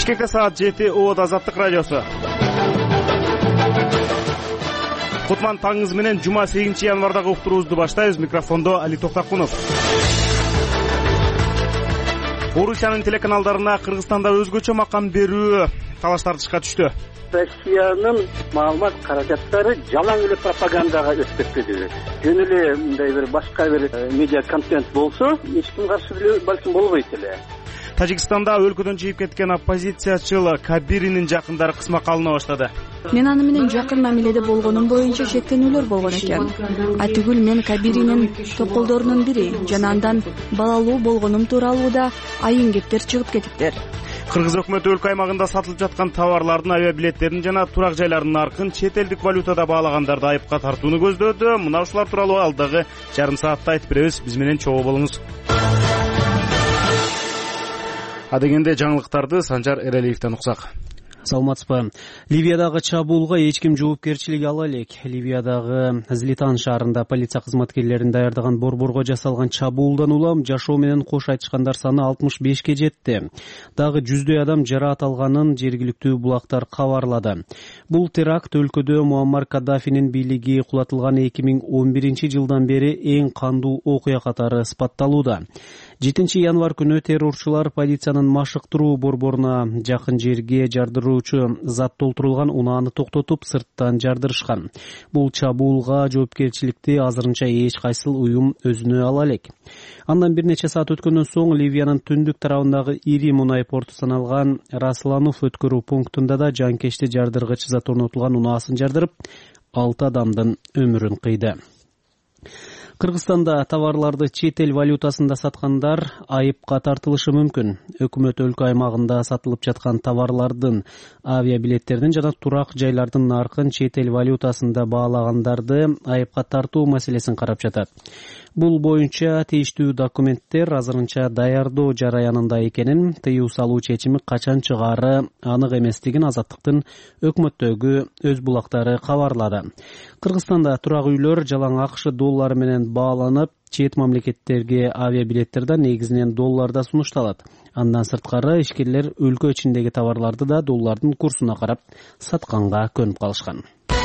Бишкекте саат 7 Оот Азаттык радиосу. Кутман таңыңыз менен жума 8 январдагы уктуруубузду баштайбыз. Микрофондо Али Токтакунов. Орусиянын телеканалдарына Кыргызстанда өзгөчө макам берүү талаш тартышка түштү. Россиянын маалымат каражаттары жалаң эле пропагандаға өтүп кетти. Жөн эле мындай бир башка бир медиа контент болсо, эч ким каршы балким болбойт эле. Тажикстанда өлкөдөн чыгып кеткен оппозициячыл Кабиринин жакындары кысмакка алына баштады. Мен аны менен жакын мамиледе болгонум боюнча шектенүүлөр болгон экен. Атүгүл мен Кабиринин топколдорунун бири жана андан балалуу болгонум тууралуу да айын кептер чыгып кетиптир. Кыргыз өкмөтү өлкө аймагында сатылып жаткан товарлардын авиа билеттерин жана турак жайлардын наркын чет элдик валютада баалагандарды айыпка тартууну көздөөдү. Мына ушулар тууралуу алдагы жарым саатта айтып беребиз. Биз менен чогуу болуңуз. Адегенде жаңылыктарды Санжар Эралиевден уксак. Саламатсызбы. Ливиядагы чабуулга эч ким жоопкерчилик ала элек. Ливиядагы Злитан шаарында полиция кызматкерлерин даярдаган борборго жасалган чабуулдан улам жашоо менен кош айтышкандар саны 65ке жетти. Дагы жүздөй адам жараат алганын жергиликтүү булактар кабарлады. Бул теракт өлкөдө Муаммар Каддафинин бийлиги кулатылган 2011-жылдан бери эң кандуу окуя катары сыпатталууда. 7 январ күнү террорчулар полициянын машыктыруу борборуна жакын жерге жардыруучу зат толтурулган унааны токтотуп сырттан жардырышкан. Бул чабуулга жоопкерчиликти азырынча эч кайсыл уюм өзүнө ала элек. Андан бир нече саат өткөндөн соң Ливиянын түндүк тарабындагы ири мунай порту саналган Раслануф өткөрүү пунктунда да жанкечти жардыргыч зат орнотулган унаасын жардырып, 6 адамдын өмүрүн кыйды. Кыргызстанда товарларды чет эл валютасында саткандар айыпка тартылышы мүмкүн. Өкмөт өлкө аймагында сатылып жаткан товарлардын, авиабилеттердин жана турак жайлардын наркын чет эл валютасында баалагандарды айыпка тартуу маселесин карап жатат. Бул боюнча тийиштүү документтер азырынча даярдоо жараянында экенин, тыюу салуу чечими качан чыгаары анык эместигин Азаттыктын өкмөттөгү өз булактары кабарлады. Кыргызстанда турак үйлөр жалаң АКШ доллары менен бааланып, чет мамлекеттерге авиабилеттер да негизинен долларда сунушталат. Андан сырткары ишкерлер өлкө ичиндеги товарларды да доллардын курсуна карап сатканга көнүп калышкан.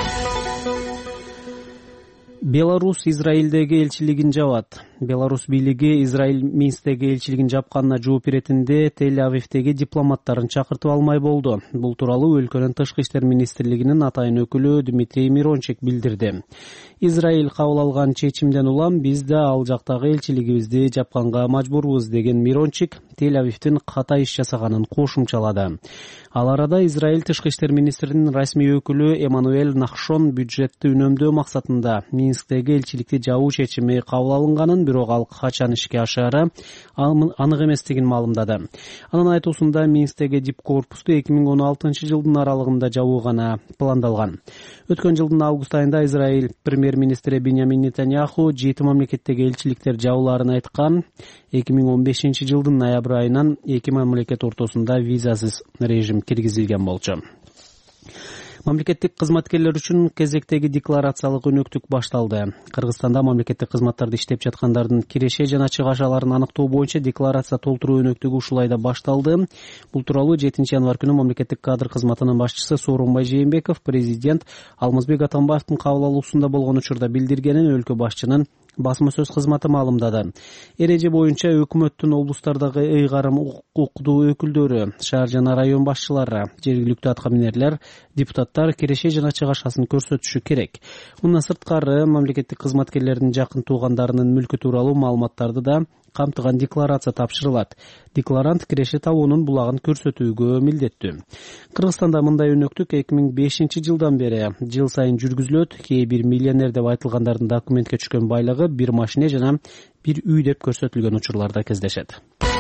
Беларусь Израилдеги элчилигин жабат. Беларусь бийлиги Израиль Минсктеги элчилигин жапканына жооп беретинде Тель-Авивдеги дипломаттарын чакыртып алмай болду. Бул тууралуу өлкөнүн тышкы иштер министрлигинин атайын өкүлү Дмитрий Мирончик билдирди. Израиль кабыл алган чечимден улам биз да ал жактагы элчилигибизди жапканга мажбурбуз деген Мирончик Тель-Авивдин ката иш жасаганын кошумчалады. Ал арада Израиль тышкы иштер министринин расмий өкүлү Эммануэль Нахшон бюджетти үнөмдөө максатында Минсктеги элчиликти жабуу чечими кабыл алынганын, бирок ал качан ишке ашаары анык эместигин маалымдады. Анын айтуусунда Минсктеги дипкорпусту 2016-жылдын аралыгында жабуу гана пландалган. Өткөн жылдын август айында Израиль премьер-министри Биньямин Нетаньяху 7 мамлекеттеги элчиликтер жабууларын айткан. 2015-жылдын ноябрь айынан 2 мамлекет ортосунда визасыз режим киргизилген болчу. Мамлекеттик кызматкерлер үчүн кезектеги декларациялык өнөктүк башталды. Кыргызстанда мамлекеттик кызматтарда иштеп жаткандардын киреше жана чыгашаларын аныктоо боюнча декларация толтуруу өнөктүгү ушул айда башталды. Бул тууралуу 7 январ күнү мамлекеттик кадр кызматынын башчысы Сооронбай Жээнбеков президент Алмазбек Атамбаевдин кабыл алуусунда болгон учурда билдиргенин өлкө башчынын басма сөз кызматы маалымдады. Эреже боюнча өкмөттүн облустардагы ыйгарым укуктуу өкүлдөрү, шаар жана район башчылары, жергиликтүү аткаминерлер, депутаттар киреше жана чыгашасын көрсөтүшү керек. Мындан сырткары мамлекеттик кызматкерлердин жакын туугандарынын мүлкү тууралуу маалыматтарды да камтыган декларация тапшырылат. Декларант киреше табуунун булагын көрсөтүүгө милдеттүү. Кыргызстанда мындай өнөктүк 2005-жылдан бери жыл сайын жүргүзүлөт. Кээ бир миллионер деп айтылгандардын документке түшкөн байлыгы бир машине жана бир үй деп көрсөтүлгөн учурларда кездешет.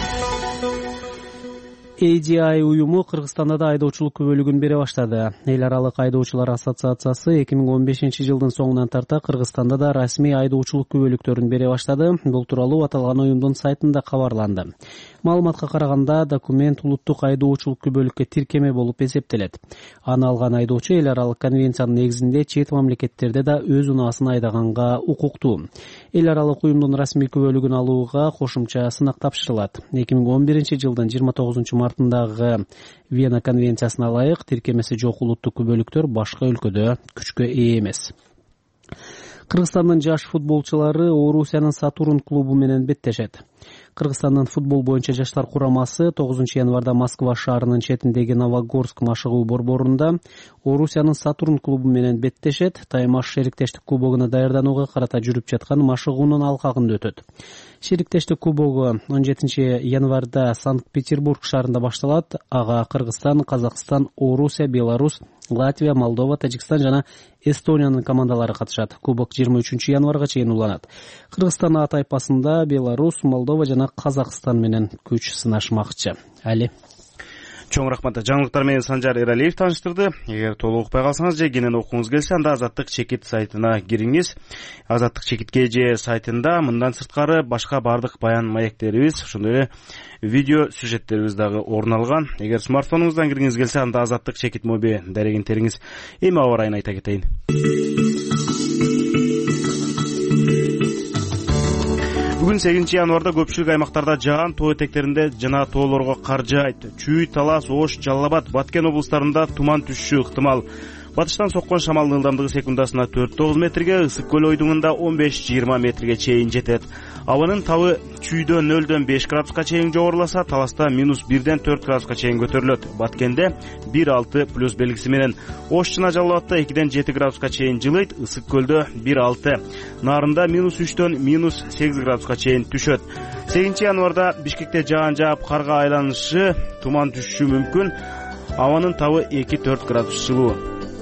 ADI уюму Кыргызстанда да айдоочулук күбөлүгүн бере баштады. Эл аралык айдоочулар ассоциациясы 2015-жылдын соңунан тарта Кыргызстанда да расмий айдоочулук күбөлүктөрүн бере баштады. Бул тууралуу аталган уюмдун сайтында кабарланды. Маалыматка караганда, документ улуттук айдоочулук күбөлүккө тиркеме болуп эсептелет. Аны алган айдоочу эл аралык конвенциянын негизинде чет мамлекеттерде да өз унаасын айдаганга укуктуу. Эл аралык уюмдун расмий күбөлүгүн алууга кошумча сынак тапшырылат. 2011-жылдын 29-мартындагы Вена конвенциясына ылайык тиркемеси жок улуттук күбөлүктөр башка өлкөдө күчкө ээ эмес. Кыргызстандын жаш футболчулары Орусиянын Сатурн клубу менен беттешет. Кыргызстандын футбол боюнча жаштар курамасы 9-январда Москва шаарынын четиндеги Новогорск машыгуу борборунда Орусиянын Сатурн клубу менен беттешет. Таймаш шериктештик кубогуна даярданууга карата жүрүп жаткан машыгуунун алкагында өтөт. Шериктештик кубогу 17-январда Санкт-Петербург шаарында башталат. Ага Кыргызстан, Казакстан, Орусия, Беларусь, Латвия, Молдова, Тажикстан жана Эстониянын командалары катышат. Кубок 23-январга чейин уланат. Кыргызстан А тайпасында Беларусь, Молдова жана Казакстан менен күч сынашмакчы. Али. Чоң рахмат. Жаңылыктар менен Санжар Эралиев таныштырды. Эгер толук укпай калсаңыз же кенен окуңуз келсе, анда Азаттык чекит сайтына кириңиз. Азаттык чекитке же сайтында мындан сырткары башка бардык баян маектерибиз, ошондой эле видео сюжеттерибиз дагы орун алган. Эгер смартфонуңуздан киргиңиз келсе, анда Азаттык чекит моби дарегин териңиз. Эми аба ырайын айта кетейин. Бүгүн 8-январда көпчүлүк аймактарда жаан, тоо этектеринде жана тоолорго кар жаайт. Чүй, Талас, Ош, Жалал Абад, Баткен облустарында туман түшүшү ыктымал. Батыштан соккон шамалдын ылдамдыгы секундасына 4-9 метрге, ысык көл ойдуңунда 15-20 метрге чейин жетет. Абанын табы Чүйдө 0-5 градуска чейин жогоруласа, Таласта -1-4 градуска чейин көтөрүлөт. Баткенде 1-6 плюс белгиси менен. Ош жана Жалал Абадта 2-7 градуска чейин жылыйт, ысык көлдө 1-6. Нарында -3-8 градуска чейин түшөт. 8-январда Бишкекте жаан жаап, карга айланышы, туман түшүшү мүмкүн. Абанын табы 2-4 градус жылуу.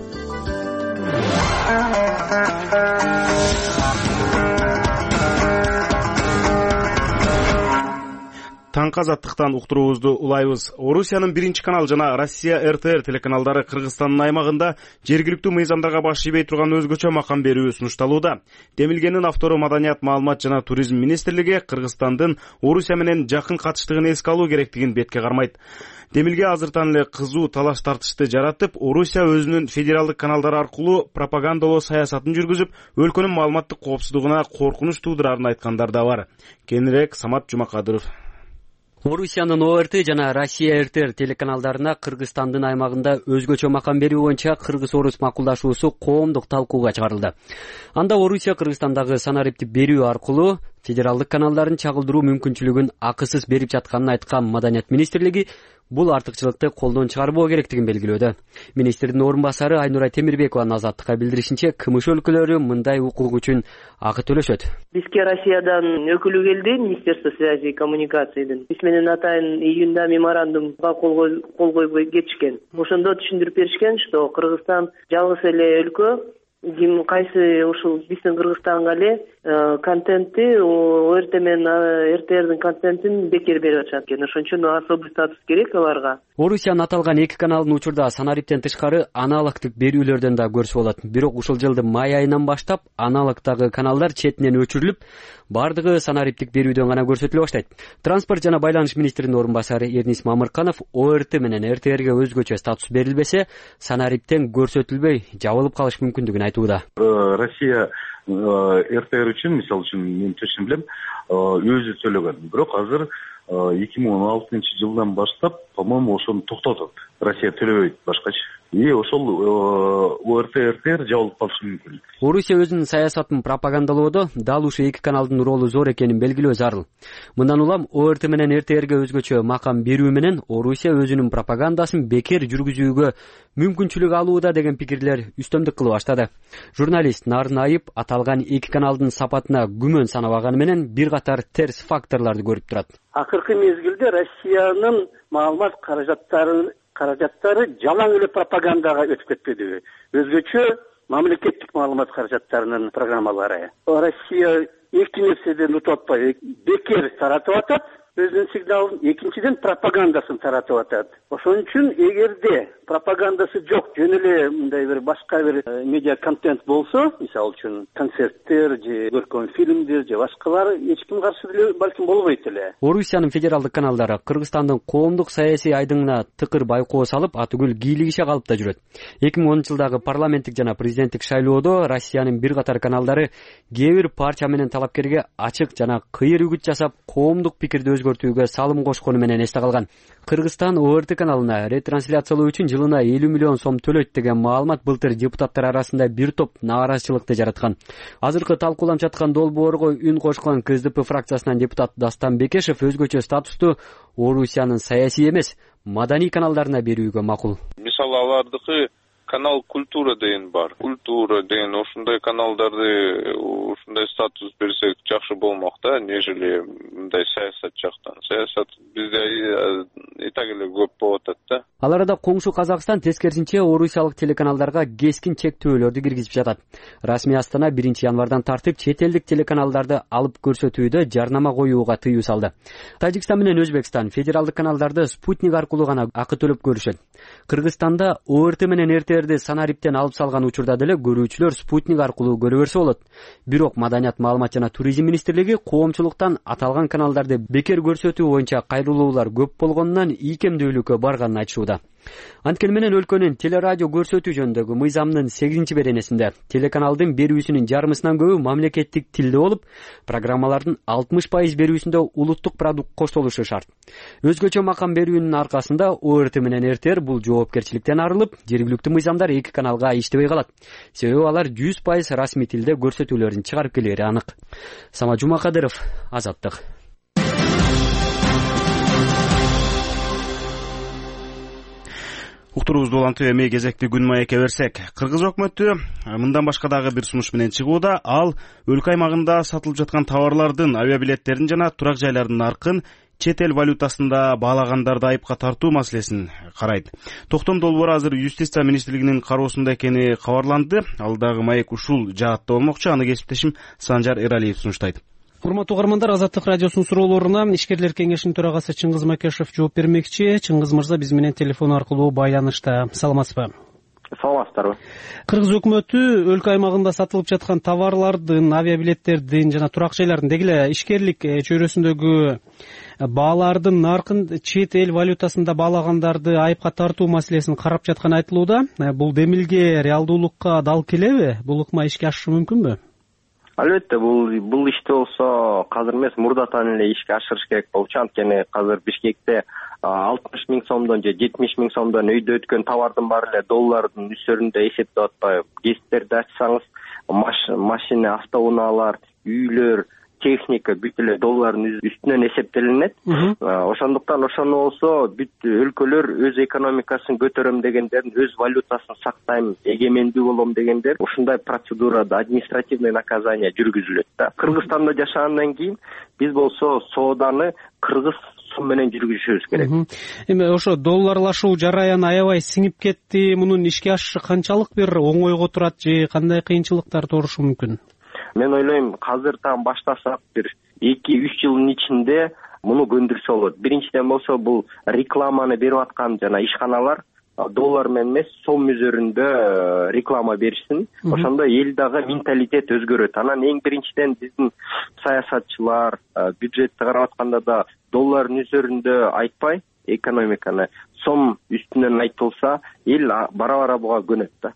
Таңкы Азаттыктан уктуруубузду улайбыз. Орусиянын 1-канал жана Россия РТР телеканалдары Кыргызстандын аймагында жергиликтүү мыйзамдарга баш ийбей турган өзгөчө макам берүү сунушталууда. Демилгенин автору Маданият, маалымат жана туризм министрлиги Кыргызстандын Орусия менен жакын катыштыгын эске алуу керектигин бетке кармайт. Демилге азыртан эле кызуу талаш тартышты жаратып, Орусия өзүнүн федералдык каналдары аркылуу пропагандалоо саясатын жүргүзүп, өлкөнүн маалыматтык коопсуздугуна коркунуч туудурарын айткандар да бар. Кенирээк Самат Жумакадыров. Орусиянын ОРТ жана Россия РТР телеканалдарына Кыргызстандын аймагында өзгөчө макам берүү боюнча кыргыз-орус макулдашуусу коомдук талкууга чыгарылды. Анда Орусия Кыргызстандагы санариптик берүү аркылуу федералдык каналдарын чагылдыруу мүмкүнчүлүгүн акысыз берип жатканын айткан Маданият министрлиги бул артыкчылыкты колдон чыгарбоо керектигин белгилөөдө. Министрдин орун басары Айнурай Темирбекованын Азаттыкка билдиришинче, КМШ өлкөлөрү мындай укук үчүн акы төлөшөт. Бизге Россиядан өкүлү келди, Министерство связи и коммуникациядан. Биз менен атайын июнда меморандумга кол койбой кетишкен. Ошондо түшүндүрүп беришкен, что Кыргызстан жалгыз эле өлкө, кайсы ушул биздин Кыргызстанга эле контентти ОРТ менен РТРдин контентин бекер берип атышат экен. Ошон үчүн особый статус керек аларга. Орусиянын аталган 2 каналдын учурда санариптен тышкары аналогтук берүүлөрдөн да көрсө болот. Бирок ушул жылдын май айынан баштап аналогтагы каналдар четинен өчүрүлүп, бардыгы санариптик берүүдөн гана көрсөтүлө баштайт. Транспорт жана байланыш министринин орун басары Эрнис Мамырканов ОРТ менен РТРге өзгөчө статус берилбесе, санариптен көрсөтүлбөй жабылып калыш мүмкүндүгүн айтууда. Россия РТР үчүн, мисалы үчүн мен чечим билем, өзү төлөгөн. Бирок азыр 2016-жылдан баштап, по-моему, ошону токтотот. Россия төлөбөйт башкачы. Ошол ОРТ РТР жабылып калышы мүмкүн. Орусия өзүнүн саясатын пропагандалоодо дал ушул 2 каналдын ролу зор экенин белгилөө зарыл. Мындан улам ОРТ менен РТРге өзгөчө макам берүү менен Орусия өзүнүн пропагандасын бекер жүргүзүүгө мүмкүнчүлүк алууда деген пикирлер үстөмдүк кылып баштады. Журналист Нарын Айып аталган 2 каналдын сапатына күмөн санабаганы менен бир катар терс факторлорду көрүп турат. Акыркы мезгилде Россиянын маалымат каражаттары жалаң эле пропагандага өтүп кетпедиби? Өзгөчө мамлекеттик маалымат каражаттарынын программалары. Россия эки нерседен утуп атпай, бекер таратып атат, өзүнүн сигналын, экинчиден пропагандасын таратып атат. Ошон үчүн эгерде пропагандасы жок, жөн эле мындай бир башка бир медиа контент болсо, мисалы үчүн концерттер же көркөм фильмдер же башкалар, эч ким каршы деле балким болбойт эле. Орусиянын федералдык каналдары Кыргызстандын коомдук саясий айдыңына тыкыр байкоо салып, атүгүл кийлигише калып да жүрөт. 2010-жылдагы парламенттик жана президенттик шайлоодо Россиянын бир катар каналдары кээ бир партия менен талапкерге ачык жана кыйыр үгүт жасап, коомдук пикирди өзгөртүүгө салым кошкону менен эсте калган. Кыргызстан ОРТ каналына ретрансляциялоо үчүн жылына 50 миллион сом төлөйт деген маалымат былтыр депутаттар арасында бир топ нааразычылыкты жараткан. Азыркы талкууланып жаткан долбоорго үн кошкон КСДП фракциясынан депутат Дастан Бекешев өзгөчө статусту Орусиянын саясий эмес, маданий каналдарына берүүгө макул. Мисалы алардыкы канал культура деген бар. Культура деген ушундай каналдарды ушундай статус берсек жакшы болмок да, нежели мындай саясат жактан. Саясат бизде и так эле көп болуп атат да. Ал арада коңшу Казакстан тескерисинче орусиялык телеканалдарга кескин чектөөлөрдү киргизип жатат. Расмий Астана 1-январдан тартып чет элдик телеканалдарды алып көрсөтүүдө жарнама коюуга тыюу салды. Тажикстан менен Өзбекстан федералдык каналдарды спутник аркылуу гана акы төлөп көрүшөт. Кыргызстанда ОРТ менен РТРди санариптен алып салган учурда деле көрүүчүлөр спутник аркылуу көрө берсе болот. Бирок Маданият, маалымат жана туризм министрлиги коомчулуктан аталган каналдарды бекер көрсөтүү боюнча кайрылуулар көп болгонунан ийкемдүүлүккө барганын айтышууда. Анткени менен өлкөнүн телерадио көрсөтүү жөнүндөгү мыйзамдын 8-беренесинде телеканалдын берүүсүнүн жарымысынан көбү мамлекеттик тилде болуп, программалардын 60% берүүсүндө улуттук продукт коштолушу шарт. Өзгөчө макам берүүнүн аркасында ОРТ менен РТР бул жоопкерчиликтен арылып, жергиликтүү мыйзамдар эки каналга иштебей калат. Себеби алар 100% расмий тилде көрсөтүүлөрүн чыгарып келери анык. Самат Жумакадыров, Азаттык. Уктуруубузду улантып эми кезекти күн маекке берсек, кыргыз өкмөтү мындан башка дагы бир сунуш менен чыгууда. Ал өлкө аймагында сатылып жаткан товарлардын, авиабилеттердин жана турак жайлардын наркын чет эл валютасында баалагандарды айыпка тартуу маселесин карайт. Токтом долбоору азыр Юстиция министрлигинин кароосунда экени кабарланды. Алдагы маек ушул жаатта болмокчу. Аны кесиптешим Санжар Эралиев сунуштайт. Урматтуу угармандар, Азаттык радиосунун суроолоруна ишкерлер кеңешинин төрагасы Чыңгыз Макешев жооп бермекчи. Чыңгыз мырза биз менен телефон аркылуу байланышта. Саламатсызбы? Саламатсыздарбы? Кыргыз өкмөтү өлкө аймагында сатылып жаткан товарлардын, авиабилеттердин жана турак жайлардын, деги эле ишкерлик чөйрөсүндөгү баалардын наркын чет эл валютасында баалагандарды айыпка тартуу маселесин карап жатканы айтылууда. Бул демилге реалдуулукка дал келеби? Бул ыкма ишке ашышы мүмкүнбү? Албетте, бул ишти болсо казыр эмес, мурдатан эле ишке ашырыш керек болчу. Анткени казыр Бишкекте 60 миң сомдон же 70 миң сомдон өйдө өткөн товардын баары эле доллардын үстүрүндө эсептеп атпайбы. Гезиттерди ачсаңыз, машина, автоунаалар, үйлөр, техника бүт эле доллардын үстүнөн эсептелинет. Ошондуктан ошону болсо бүт өлкөлөр өз экономикасын көтөрөм дегендерин, өз валютасын сактайм, эгемендүү болом дегендер ушундай процедурада административный наказание жүргүзүлөт да. Кыргызстанда жашагандан кийин биз болсо сооданы кыргыз сом менен жүргүзүшүбүз керек. Эми ошо долларлашуу жараяны аябай сиңип кетти. Мунун ишке ашышы канчалык бир оңойго турат же кандай кыйынчылыктар туурушу мүмкүн? Мен ойлойм, казырдан баштасак бир 2-3 жылдын ичинде муну көндүрсө болот. Биринчиден болсо бул рекламаны берип аткан жана ишканалар доллар менен эмес, сом üzerinde реклама беришсин. Ошондо эл дагы менталитет өзгөрөт. Анан эң биринчиден биздин саясатчылар бюджетти карап атканда да доллардын üzerinde айтпай, экономиканы сом үстүнөн айтылса, эл бара-бара буга көнөт да.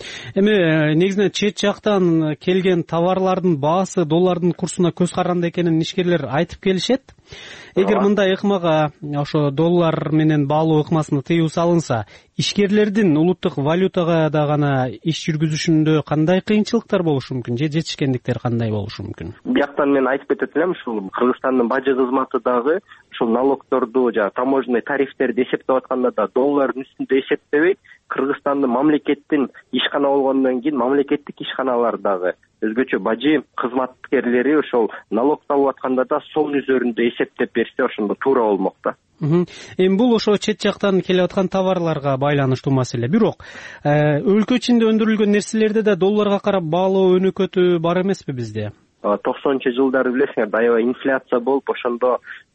Эми негизинен чет жактан келген товарлардын баасы доллардын курсуна көз каранды экенин ишкерлер айтып келишет. Эгер мындай ыкмага, ошо доллар менен баалоо ыкмасына тыюу салынса, ишкерлердин улуттук валютага да гана иш жүргүзүшүндө кандай кыйынчылыктар болушу мүмкүн же жетишкендиктер кандай болушу мүмкүн? Бияктан мен айтып кетет элем, ушул Кыргызстандын бажы кызматы дагы ушул налогторду, жана таможенный тарифтерди эсептеп атканда да доллардын үстүндө эсептебей, Кыргызстандын мамлекеттин ишкана болгондон кийин мамлекеттик ишканалар дагы өзгөчө бажы кызматкерлери ошол налог табып атканда да сом üzerinde эсептеп берсе, ошондо туура болмок да. Эми бул ошо чет жактан келип аткан товарларга байланыштуу маселе. Бирок өлкө ичинде өндүрүлгөн нерселерде да долларга карап баалоо өнөкөтү бар эмеспи бизде? 90-жылдары билесиңер, аябай инфляция болуп, ошондо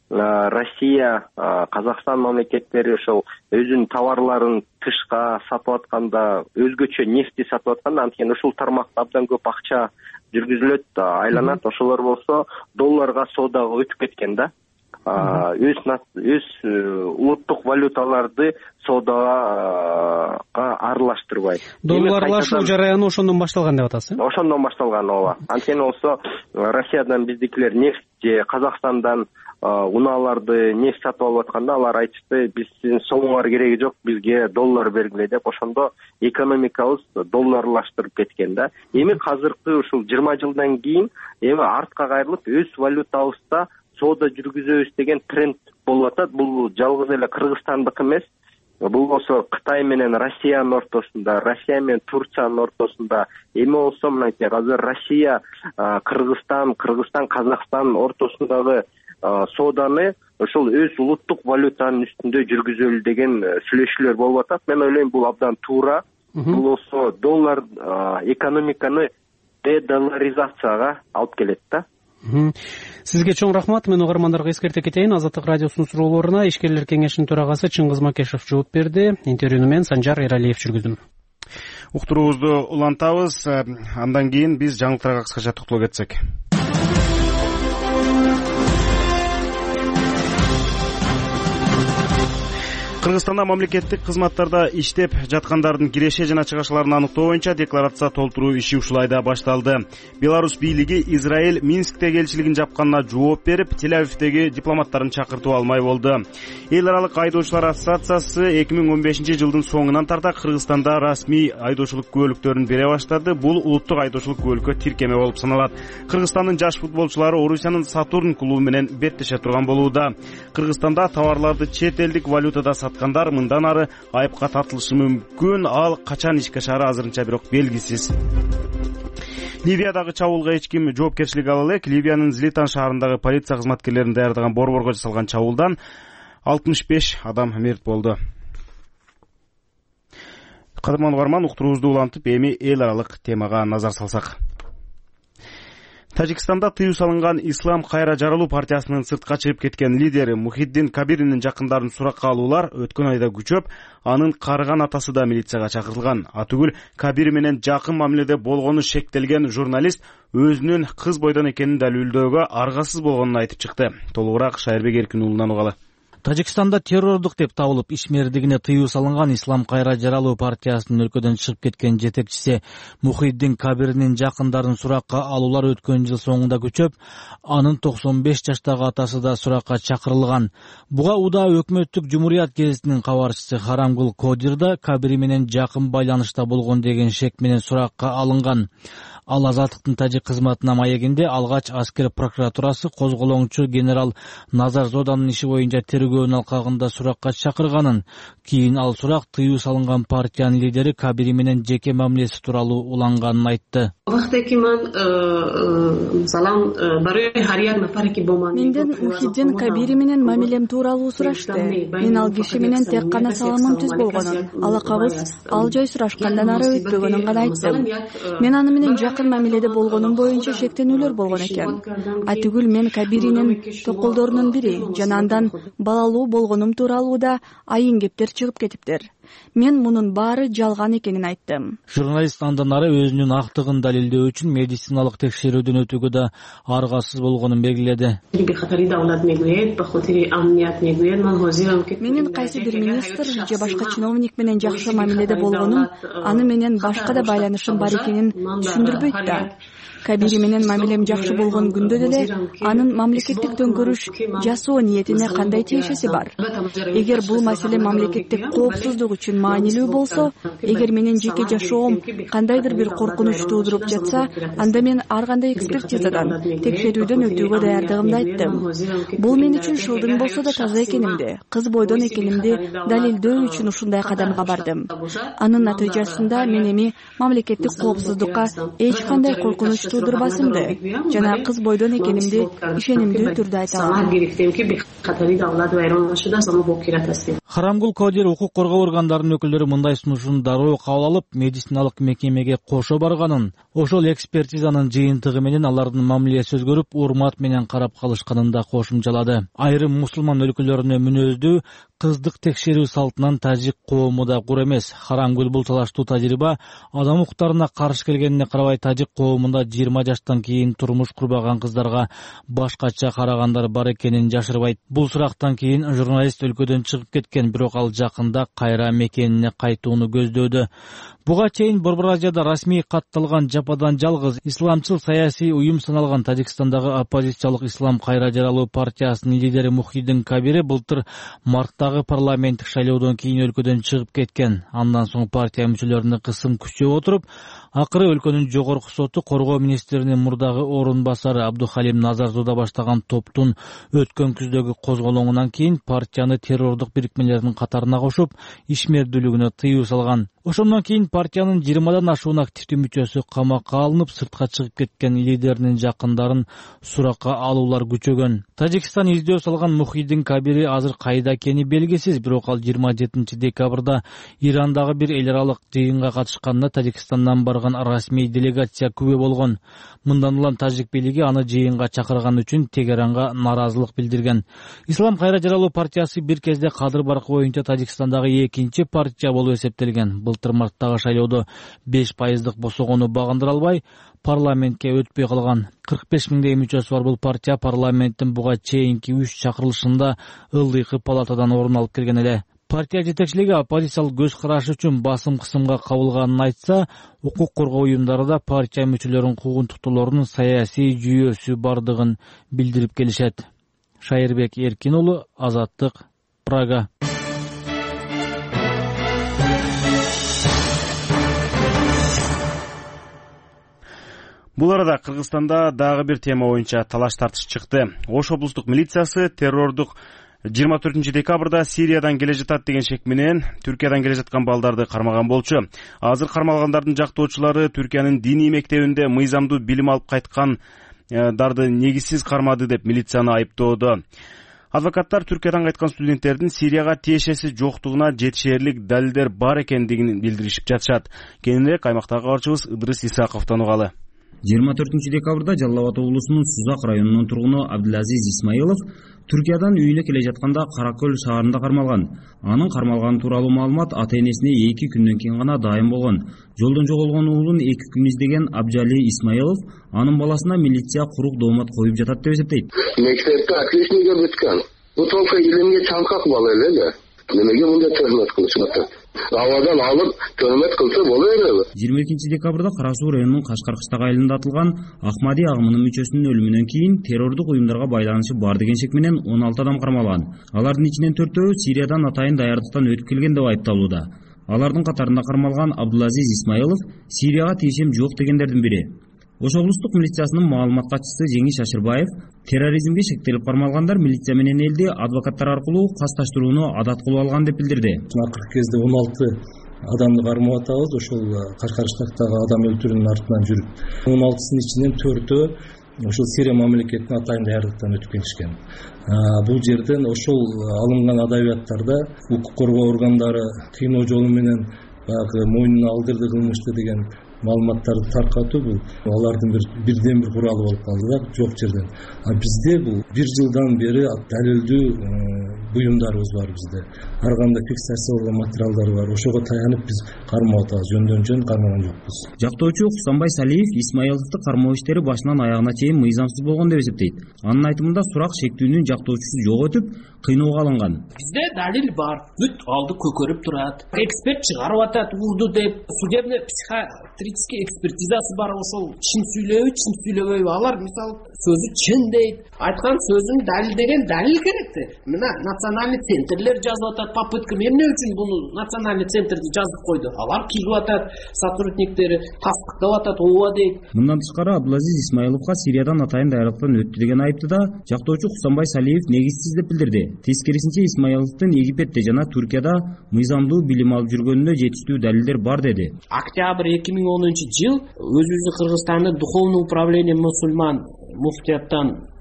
Россия, Казакстан мамлекеттери ошол өзүнүн товарларын тышка сатып атканда, өзгөчө нефти сатып атканда, анткени ушул тармакта абдан көп акча жүргүзүлөт, айланат. Ошолор болсо долларга, соодага өтүп кеткен да. Өз улуттук валюталарды соодага аралаштырбай. Долларлашуу жараяны ошондон башталган деп атасыз? Ошондон башталган, ооба. Анткени болсо Россиядан биздикилер нефть же Казакстандан унааларды нефть сатып алып атканда, алар айтышты, биздин сомуңар кереги жок, бизге доллар бергиле деп. Ошондо экономикабыз долларлаштырып кеткен да. Эми азыркы ушул 20 жылдан кийин эми артка кайрылып өз валютабызда соода жүргүзөбүз деген тренд болуп атат. Бул жалгыз эле Кыргызстандык эмес. Бул болсо Кытай менен Россиянын ортосунда, Россия менен Турциянын ортосунда, эми болсо мынакей азыр Россия, Кыргызстан, Казакстан ортосундагы сооданы ошол өз улуттук валютанын үстүндө жүргүзөлү деген сүйлөшүүлөр болуп атат. Мен ойлойм, бул абдан туура. Бул болсо доллар экономиканы дедолларизацияга алып келет да. Сизге чоң рахмат. Мен угармандарга эскерте кетейин. Азаттык радиосунун суроолоруна Ишкерлер кеңешинин төрагасы Чыңгыз Макешев жооп берди. Интервьюну мен Санжар Эралиев жүргүздүм. Уктуруубузду улантабыз. Андан кийин биз жаңылыктарга кыскача токтолуп кетсек. Кыргызстанда мамлекеттик кызматтарда иштеп жаткандардын киреше жана чыгышларын аныктоо боюнча декларация толтуруу иши ушул айда башталды. Беларусь бийлиги Израиль Минсктеги элчилигин жапканына жооп берип, Тель-Авивдеги дипломаттарын чакыртып алмай болду. Эл аралык айдоочулар ассоциациясы 2015-жылдын соңунан тарта Кыргызстанда расмий айдоочулук күбөлүктөрүн бере баштады. Бул улуттук айдоочулук күбөлүккө тиркеме болуп саналат. Кыргызстандын жаш футболчулары Орусиянын Сатурн клубу менен беттеше турган болууда. Кыргызстанда товарларды чет элдик валютада саткандар мындан ары айыпка тартылышы мүмкүн. Ал качан ишке ашары азырынча бирок белгисиз. Ливиядагы чабуулга эч ким жоопкерчилик ала элек. Ливиянын Злитан шаарындагы полиция кызматкерлерин даярдаган борборго жасалган чабуулдан 65 адам мерт болду. Кадырман угарман, уктуруубузду улантып, эми эл аралык темага назар салсак. Тажикстанда тыюу салынган Ислам кайра жаралуу партиясынын сыртка чыгып кеткен лидери Мухиддин Кабиринин жакындарын суракка алуулар өткөн айда күчөп, анын карыган атасы да милицияга чакыртылган. Атүгүл Кабир менен жакын мамиледе болгону шектелген журналист өзүнүн кыз бойдон экенин далилдөөгө аргасыз болгонун айтып чыкты. Толугураак Шайырбек Эркин уулунан угалы. Тажикстанда террордук деп табылып ишмердигине тыюу салынган Ислам кайра жаралуу партиясынын өлкөдөн чыгып кеткен жетекчиси Мухиддин Кабиринин жакындарын суракка алуулар өткөн жыл соңунда күчөп, анын 95 жаштагы атасы да суракка чакырылган. Буга уда өкмөттүк Жумурiyat гезитинин кабарчысы Харамгул Кодир да Кабири менен жакын байланышта болгон деген шек менен суракка алынган. Ал Азаттыктын тажик кызматына маегинде алгач аскер прокуратурасы козголоңчу генерал Назар Зоданын иши боюнча тергөөнүн алкагында суракка чакырганын. Кийин ал сурак тыюу салынган партиянын лидери Кабири менен жеке мамилеси тууралуу уланганын айтты. Менден Мухиддин Кабири менен мамилем тууралуу сурашты. Мен ал киши менен тек гана саламым түз болгонун, алакабыз ал жай сурашкандан ары өтпөгөнүн гана айттым. Мен аны менен жакын мамиледе болгонум боюнча шектенүүлөр болгон экен. Атүгүл мен Кабиринин токолдорунун бири жана андан балалуу болгонум тууралуу да айын кептер чыгып кетиптир. Мен мунун баары жалган экенин айттым. Журналист андан ары өзүнүн актыгын далилдөө үчүн медициналык текшерүүдөн өтүүгө да аргасыз болгонун белгиледи. Менин кайсы бир министр же башка чиновник менен жакшы мамиледе болгонум, аны менен башка да байланышым бар экенин түшүндүрбөйт да. Кабири менен мамилем жакшы болгон күндө деле анын мамлекеттик төңкөрүш жасоо ниетине кандай тиешеси бар? Эгер бул маселе мамлекеттик коопсуздук үчүн маанилүү болсо, эгер менин жеке жашоом кандайдыр бир коркунуч туудуруп жатса, анда мен ар кандай экспертизадан, текшерүүдөн өтүүгө даярдыгымды айттым. Бул мен үчүн шылдың болсо да таза экенимди, кыз бойдон экенимди далилдөө үчүн ушундай кадамга бардым. Анын натыйжасында мен эми мамлекеттик коопсуздукка эч кандай коркунуч туудурбасымды жана кыз бойдон экенимди ишенимдүү түрдө айта алам. Харамгул Кодир укук коргоо органдарынын өкүлдөрү мындай сунушун дароо кабыл алып, медициналык мекемеге кошо барганын, ошол экспертизанын жыйынтыгы менен алардын мамилеси өзгөрүп, урмат менен карап калышканын да кошумчалады. Айрым мусулман өлкөлөрүнө мүнөздүү кыздык текшерүү салтынан тажик коому да кур эмес. Харамгул бул талаштуу тажрыйба адам укуктарына каршы келгенине карабай, тажик коомунда 20 жаштан кийин турмуш курбаган кыздарга башкача карагандар бар экенин жашырбайт. Бул сурактан кийин журналист өлкөдөн чыгып кеткен, бирок ал жакында кайра мекенине кайтууну көздөөдө. Буга чейин Борбор Азияда расмий катталган жападан жалгыз исламчыл саясий уюм саналган Тажикстандагы оппозициялык Ислам кайра жаралуу партиясынын лидери Мухиддин Кабири былтыр марттагы парламенттик шайлоодон кийин өлкөдөн чыгып кеткен. Андан соң партия мүчөлөрүнө кысым күчөп отуруп, акыры өлкөнүн жогорку соту коргоо министринин мурдагы орун басары Абдухалим Назарзода баштаган топтун өткөн күздөгү козголоңунан кийин партияны террордук бирикмелердин катарына кошуп, ишмердүүлүгүнө тыюу салган. Ошондон кийин партиянын 20дан ашуун активдүү мүчөсү камакка алынып, сыртка чыгып кеткен лидеринин жакындарын суракка алуулар күчөгөн. Тажикстан издөө салган Мухиддин Кабири азыр кайда экени белгисиз, бирок ал 27 декабрда Ирандагы бир эл аралык жыйынга катышканда Тажикстандан барган расмий делегация күбө болгон. Мындан улам тажик бийлиги аны жыйынга чакырган үчүн Тегеранга нааразылык билдирген. Ислам кайра жаралуу партиясы бир кезде Кадыр Баркы боюнча Тажикстандагы экинчи партия болуп эсептелген. Былтыр марттагы шайлоодо 5% босогону багындыра албай, парламентке өтпөй калган. 45 миңдей мүчөсү бар бул партия парламенттин буга чейинки 3 чакырылышында ылдыйкы палатадан орун алып келген эле. Партия жетекчилиги оппозициялык көз карашы үчүн басым кысымга кабылганын айтса, укук коргоо уюмдары да партия мүчөлөрүнүн куугунтуктоолорунун саясий жүйөсү бардыгын билдирип келишет. Шайырбек Эркин уулу, Азаттык, Прага. Бул арада Кыргызстанда дагы бир тема боюнча талаш тартыш чыкты. Ош облустук милициясы террордук 24 декабрда Сириядан келе жатат деген шек менен Түркиядан келе жаткан балдарды кармаган болчу. Азыр кармалгандардын жактоочулары Түркиянын диний мектебинде мыйзамдуу билим алып кайткандарды негизсиз кармады деп милицияны айыптоодо. Адвокаттар Түркиядан кайткан студенттердин Сирияга тиешеси жоктугуна жетишээрлик далилдер бар экендигин билдиришип жатышат. Кийинирээк аймактагы кабарчыбыз Ыдырыс Исаковдон угалы. 24 декабрда Жалал Абад облусунун Сузак районунун тургуну Абдулазиз Исмаилов Түркиядан үйүнө келе жатканда Каракөл шаарында кармалган. Анын кармалганы тууралуу маалымат ата-энесине 2 күндөн кийин гана дайым болгон. Жолдон жоголгон уулун 2 күн издеген Абжали Исмаилов анын баласына милиция курук доомат коюп жатат деп эсептейт. Мектепте отличниге бүткөн. Бул только илимге чаңкак бала эле. Немеге мындай төмөт кылышып атат? Авадан алып төмөт кылса боло элеби? 22 декабрда Кара Суу районунун Кашкар кыштак айылында атылган Ахмади агымынын мүчөсүнүн өлүмүнөн кийин террордук уюмдарга байланышы бар деген шек менен 16 адам кармалган. Алардын ичинен 4-өө Сириядан атайын даярдыктан өтүп келген деп айыпталууда. Алардын катарында кармалган Абдулазиз Исмаилов Сирияга тиешем жок дегендердин бири. Ош облустук милициясынын маалымат катчысы Жеңиш Ашырбаев терроризмге шектелип кармалгандар милиция менен элди адвокаттар аркылуу касташтырууну адат кылып алган деп билдирди. Акыркы кезде 16 адамды кармап атабыз, ошол Кашкарстактагы адам өлтүрүүнүн артынан жүрүп. 16-сынын ичинен 4-өө ошол Сирия мамлекетине атайын даярдыктан өтүп келишкен. Бул жерден ошол алынган адабияттарда укук коргоо органдары кыйноо жолу менен баягы мойнуна алдырды кылмышты деген маалыматтарды таркатуу бул алардын бирден бир куралы болуп калды да, жок жерден. Бизде бул 1 жылдан бери далилдүү буюмдарыбыз бар бизде. Ар кандай фиксация болгон материалдар бар. Ошого таянып биз кармап атабыз, жөндөн-жөн кармаган жокпуз. Жактоочу Кусанбай Салиев Исмаиловду кармоо иштери башынан аягына чейин мыйзамсыз болгон деп эсептейт. Анын айтымында сурак шектүүнүн жактоочусу жок өтүп, кыйноого алынган. Бизде далил бар. Бүт алды көкөрүп турат. Эксперт чыгарып атат, урду деп. Судебный психиатрический экспертизасы бар, ошол чын сүйлөбү, чын сүйлөбөйбү. Алар мисалы сөзү чын дейт. Айткан сөзүн далилдеген далил керекти. Мына национальный центрлер жазып атат, попытка. Эмне үчүн буну национальный центрди жазып койду? Алар килип атат, сотрудниктери тастыктап атат, ооба дейт. Мындан тышкары Абдулазиз Исмаиловго Сириядан атайын даярдыктан өттү деген айыпты да жактоочу Кусанбай Салиев негизсиз деп билдирди. Тескерисинче Исмаиловдун Египетте жана Түркияда мыйзамдуу билим алып жүргөнүнө жетиштүү далилдер бар деди. Октябрь 2010 жыл өзүбүздүн Кыргызстандын духовный управление мусульман муфтияттан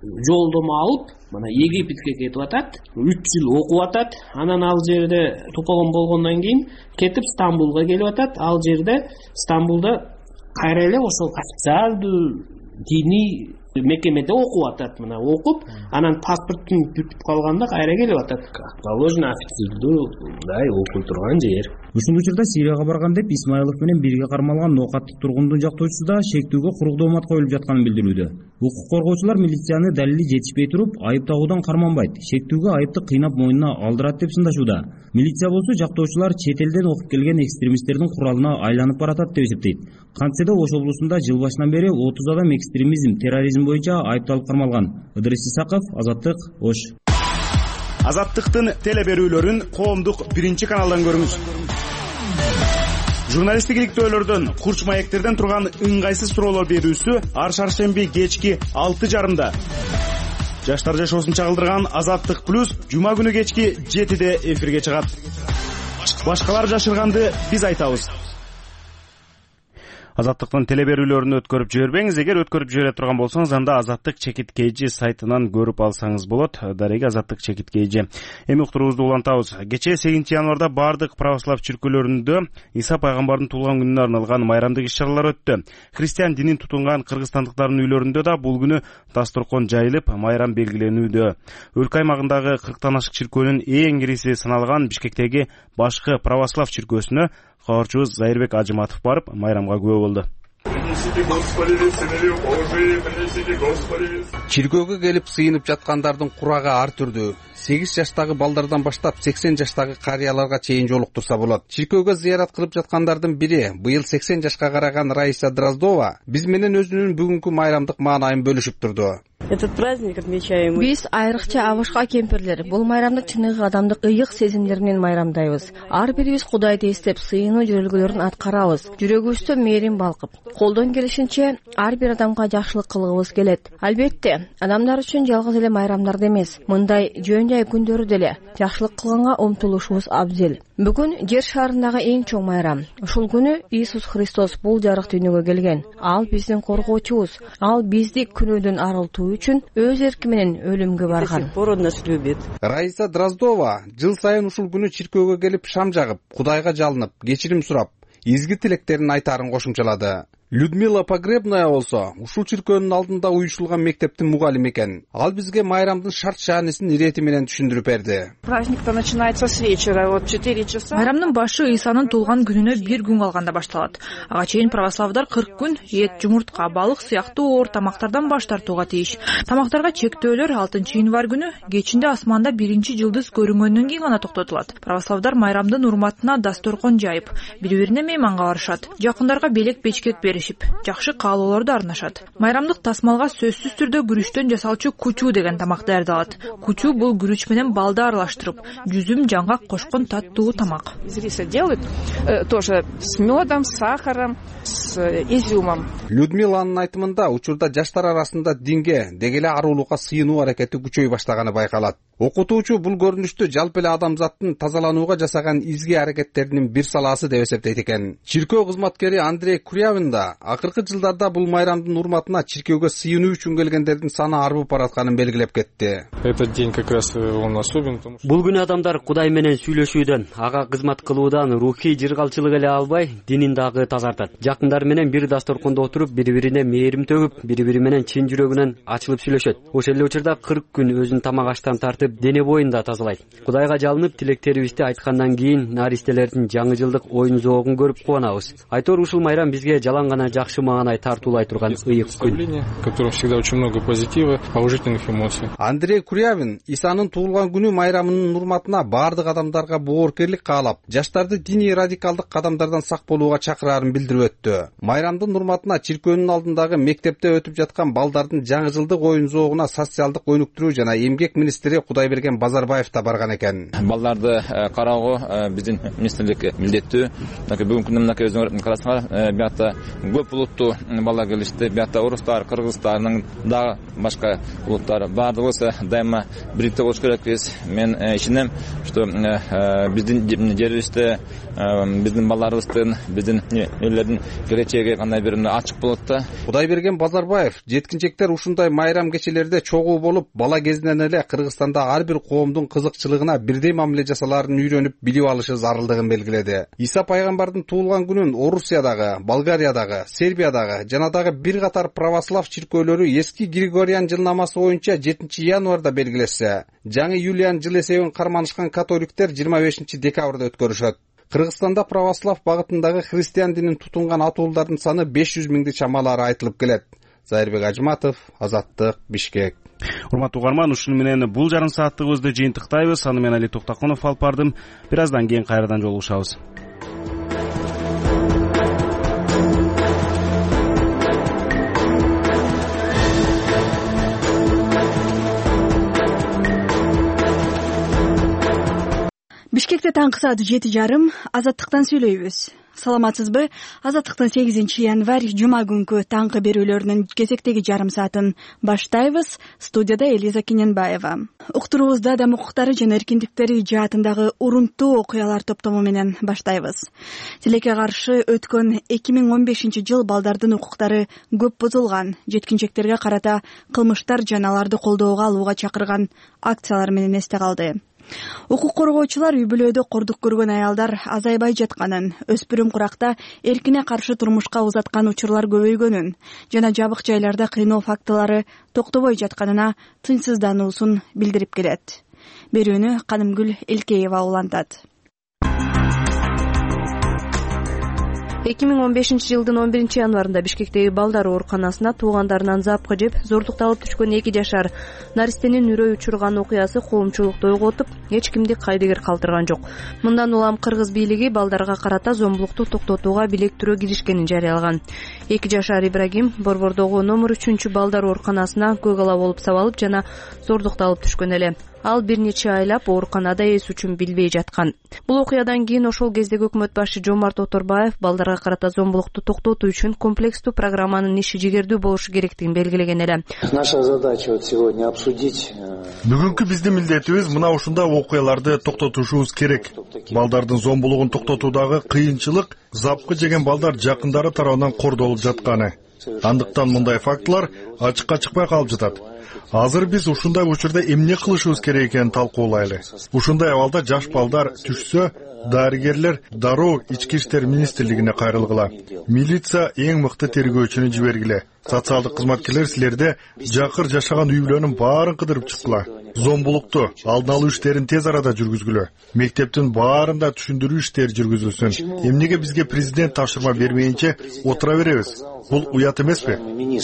жолдомо алып мына Египетке кетип атат, 3 жыл окуп атат. Анан ал жерде тополгон болгондон кийин кетип Стамбулга келип атат. Ал жерде Стамбулда кайра эле ошол официалдуу диний мекемеде окуп атат. Мына окуп, анан паспортун бүтүп калганда кайра келип атат. Положено официалдуу мындай окуй турган жер. Ушул учурда Сирияга барган деп Исмаилов менен бирге кармалган ноокаттык тургундун жактоочусу да шектүүгө курдомат коюлуп жатканын билдирүүдө. Укук коргоочулар милицияны далили жетишпей туруп, айып тагуудан карманбайт, шектүүгө айыпты кыйнап мойнуна алдырат деп сындашууда. Милиция болсо жактоочулар чет элден окуп келген экстремисттердин куралына айланып баратат деп эсептейт. Кантсе да Ош облусунда жыл башынан бери 30 адам экстремизм, терроризм боюнча айыпталып кармалган. Ыдырыс Исаков, Азаттык, Ош. Азаттыктын теле берүүлөрүн коомдук 1-каналдан көрүңүз. Журналисттик иликтөөлөрдөн, курч маектерден турган ыңгайсыз суроолор берүүсү ар шаршемби кечки 6:30. Жаштар жашоосун чагылдырган Азаттык плюс жума күнү кечки 7:00 эфирге чыгат. Башкалар жашырганды биз айтабыз. Азаттыктын теле берүүлөрүн өткөрүп жибербеңиз. Эгер өткөрүп жибере турган болсоңуз, анда Азаттык чекиткейжи сайтынан көрүп алсаңыз болот. Дареги Азаттык чекиткейжи. Эми уктуруубузду улантабыз. Кечээ 8 январда бардык православ чиркөөлөрүндө Иса пайгамбардын туулган күнүнө арналган майрамдык иш-чаралар өттү. Христиан динин тутунган кыргызстандыктардын үйлөрүндө да бул күнү дасторкон жайылып, майрам белгиленүүдө. Өлкө аймагындагы 40тан ашык чиркөөнүн эң ириси саналган Бишкектеги Башкы православ чиркөөсүнө кабарчыбыз Зайырбек Ажыматов барып, майрамга күбө болду. Чиркөөгө келип сыйынып жаткандардын курагы ар түрдүү. 8 жаштагы балдардан баштап 80 жаштагы карыяларга чейин жолуктурса болот. Чиркөөгө зыярат кылып жаткандардын бири быйыл 80 жашка караган Раиса Дроздова биз менен өзүнүн бүгүнкү майрамдык маанайын бөлүшүп турду. Биз айрыкча абышка кемпирлер бул майрамды чыныгы адамдык ыйык сезимдер менен майрамдайбыз. Ар бирибиз Кудайды эстеп, сыйынуу жөрөлгөлөрүн аткарабыз. Жүрөгүбүздө мээрим балкып, колдон келишинче ар бир адамга жакшылык кылгыбыз келет. Албетте, адамдар үчүн жалгыз эле майрамдарда эмес, мындай жөн жай күндөрү деле жакшылык кылганга умтулушубуз абзел. Бүгүн жер шарындагы эң чоң майрам. Ушул күнү Иисус Христос бул жарык дүйнөгө келген. Ал биздин коргоочубуз. Ал бизди күнөөдөн арылтуу үчүн өз эрки менен өлүмгө барган. Раиса Дроздова жыл сайын ушул күнү чиркөөгө келип шам жагып, Кудайга жалынып, кечирим сурап, изги тилектерин айтаарын кошумчалады. Людмила Погребная болсо ушул чиркөөнүн алдында уюшулган мектептин мугалими экен. Ал бизге майрамдын шарт шаанисин ирети менен түшүндүрүп берди. Праздник-то начинается с вечера, вот 4 часа. Майрамдын башы Исанын туулган күнүнө 1 күн калганда башталат. Ага чейин православдар 40 күн эт, жумуртка, балык сыяктуу оор тамактардан баш тартууга тийиш. Тамактарга чектөөлөр 6-январь күнү кечинде асманда 1-жылдыз көрүнгөндөн кийин гана токтотулат. Православдар майрамдын урматына дасторкон жайып, бири-бирине мейманга барышат. Жакындарга белек печкек жакшы каалоолорду арнашат. Майрамдык тасмалга сөзсүз түрдө күрүчтөн жасалчу кучу деген тамак даярдалат. Кучу бул күрүч менен балды аралаштырып, жүзүм, жаңгак кошкон таттуу тамак. Делают тоже с медом, с сахаром, с изюмом. Людмиланын айтымында учурда жаштар арасында динге, деги эле арулукка сыйынуу аракети күчөй баштаганы байкалат. Окутуучу бул көрүнүштү жалпы эле адамзаттын тазаланууга жасаган изги аракеттеринин бир салаасы деп эсептейт экен. Чиркөө кызматкери Андрей Курявин да акыркы жылдарда бул майрамдын урматына чиркөөгө сыйынуу үчүн келгендердин саны арбып баратканын белгилеп кетти. Этот день как раз он особен. Бул күнү адамдар Кудай менен сүйлөшүүдөн, ага кызмат кылуудан рухий жыргалчылык эле албай, динин дагы тазартат. Жакындары менен бир дасторкондо отуруп, бири-бирине мээрим төгүп, бири-бири менен чын жүрөгүнөн ачылып сүйлөшөт. Ошол эле учурда 40 күн өзүн тамак аштан тартып, дене боюн да тазалайт. Кудайга жалынып, тилектерибизди айткандан кийин наристелердин жаңы жылдык оюн зоогун көрүп кубанабыз. Айтор ушул майрам бизге жалаң гана жакшы маанай тартуулай турган ыйык күн. В котором всегда очень много позитива, положительных эмоций. Андрей Курявин Исанын туулган күнү майрамынын урматына бардык адамдарга боорукерлик каалап, жаштарды диний радикалдык кадамдардан сак болууга чакыраарын билдирип өттү. Майрамдын урматына чиркөөнүн алдындагы мектепте өтүп жаткан балдардын жаңы жылдык оюн зоогуна социалдык өнүктүрүү жана эмгек министри Кудайберген Базарбаев да барган экен. Балдарды кароого биздин министрлик милдеттүү. Бүгүнкү күндө мынакей өзүңөр карасаңар, биякта көп улуттуу балдар келишти. Биякта орустар, кыргызстардын дагы башка улуттар баардыгы болсо дайыма бирдикте болуш керекпиз. Мен ишенем, что биздин жерибизде биздин балдарыбыздын, биздин элдердин келечеги кандай бир ачык болот да. Кудайберген Базарбаев жеткинчектер ушундай майрам кечелерде чогуу болуп, бала кезинен эле Кыргызстанда ар бир коомдун кызыкчылыгына бирдей мамиле жасалаарын үйрөнүп билип алышы зарылдыгын белгиледи. Иса пайгамбардын туулган күнүн Орусиядагы, Болгариядагы, Сербиядагы жана дагы бир катар православ чиркөөлөрү эски Григориан жылнамасы боюнча 7-январда белгилешсе, жаңы Юлиан жыл эсебин карманышкан католиктер 25-декабрда өткөрүшөт. Кыргызстанда православ багытындагы христиан динин тутунган атуулдардын саны 500 миңди чамалары айтылып келет. Зайырбек Ажматов, Азаттык, Бишкек. Урматтуу угарман, ушуну менен бул жарым сааттыгыбызды жыйынтыктайбыз. Аны мен Али Токтакунов алып бардым. Бир аздан кийин кайрадан жолугушабыз. Бишкекте таңкы саат 7:30 Азаттыктан сүйлөйбүз. Саламатсызбы? Азаттыктын 8-январь жума күнкү таңкы берүүлөрүнүн кезектеги жарым саатын баштайбыз. Студияда Элиза Кененбаева. Уктуруубузда адам укуктары жана эркиндиктери жаатындагы урунттуу окуялар топтому менен баштайбыз. Тилекке каршы өткөн 2015-жыл балдардын укуктары көп бузулган, жеткинчектерге карата кылмыштар жана аларды колдоого алууга чакырган акциялар менен эсте калды. Укук коргоочулар үй бүлөдө кордук көргөн аялдар азайбай жатканын, өспүрүм куракта эркине каршы турмушка узаткан учурлар көбөйгөнүн жана жабык жайларда кыйноо фактылары токтобой жатканына тынчсыздануусун билдирип келет. Берүүнү Канымгүл Элкеева улантат. 2015-жылдын 11-январында Бишкектеги балдар ооруканасына туугандарынан запкы жеп, зордукталып түшкөн 2 жашар наристенин үрөй учурган окуясы коомчулукту ойготуп, эч кимди кайдыгер калтырган жок. Мындан улам Кыргыз бийлиги балдарга карата зомбулукту токтотууга билектирүү киришкенин жарыялаган. 2 жашар Ибрагим Борбордогу номер 3 балдар ооруканасына көк ала болуп сабалып жана зордукталып түшкөн эле. Ал бир нече айлап ооруканада эс үчүн билбей жаткан. Бул окуядан кийин ошол кездеги өкмөт башчы Жомарт Оторбаев балдарга карата зомбулукту токтотуу үчүн комплекстүү программанын иши жигердүү болушу керектигин белгилеген эле. Наша задача вот сегодня обсудить. Бүгүнкү биздин милдетибиз мына ушундай окуяларды токтотушубуз керек. Балдардын зомбулугун токтотуудагы кыйынчылык запкы жеген балдар жакындары тарабынан кордолуп жатканы. Андыктан мындай фактылар ачыкка чыкпай калып жатат. Азыр биз ушундай учурда эмне кылышыбыз керек экенин талкуулайлы. Ушундай абалда жаш балдар түшсө, дарыгерлер дароо ички иштер министрлигине кайрылгыла. Милиция эң мыкты тергөөчүнү жибергиле. Социалдык кызматкерлер силерде жакыр жашаган үй бүлөнүн баарын кыдырып чыккыла. Зомбулукту алдын алуу иштерин тез арада жүргүзгүлө. Мектептин баарында түшүндүрүү иштери жүргүзүлсүн. Эмнеге бизге президент тапшырма бермейинче отура беребиз? Бул уят эмеспи?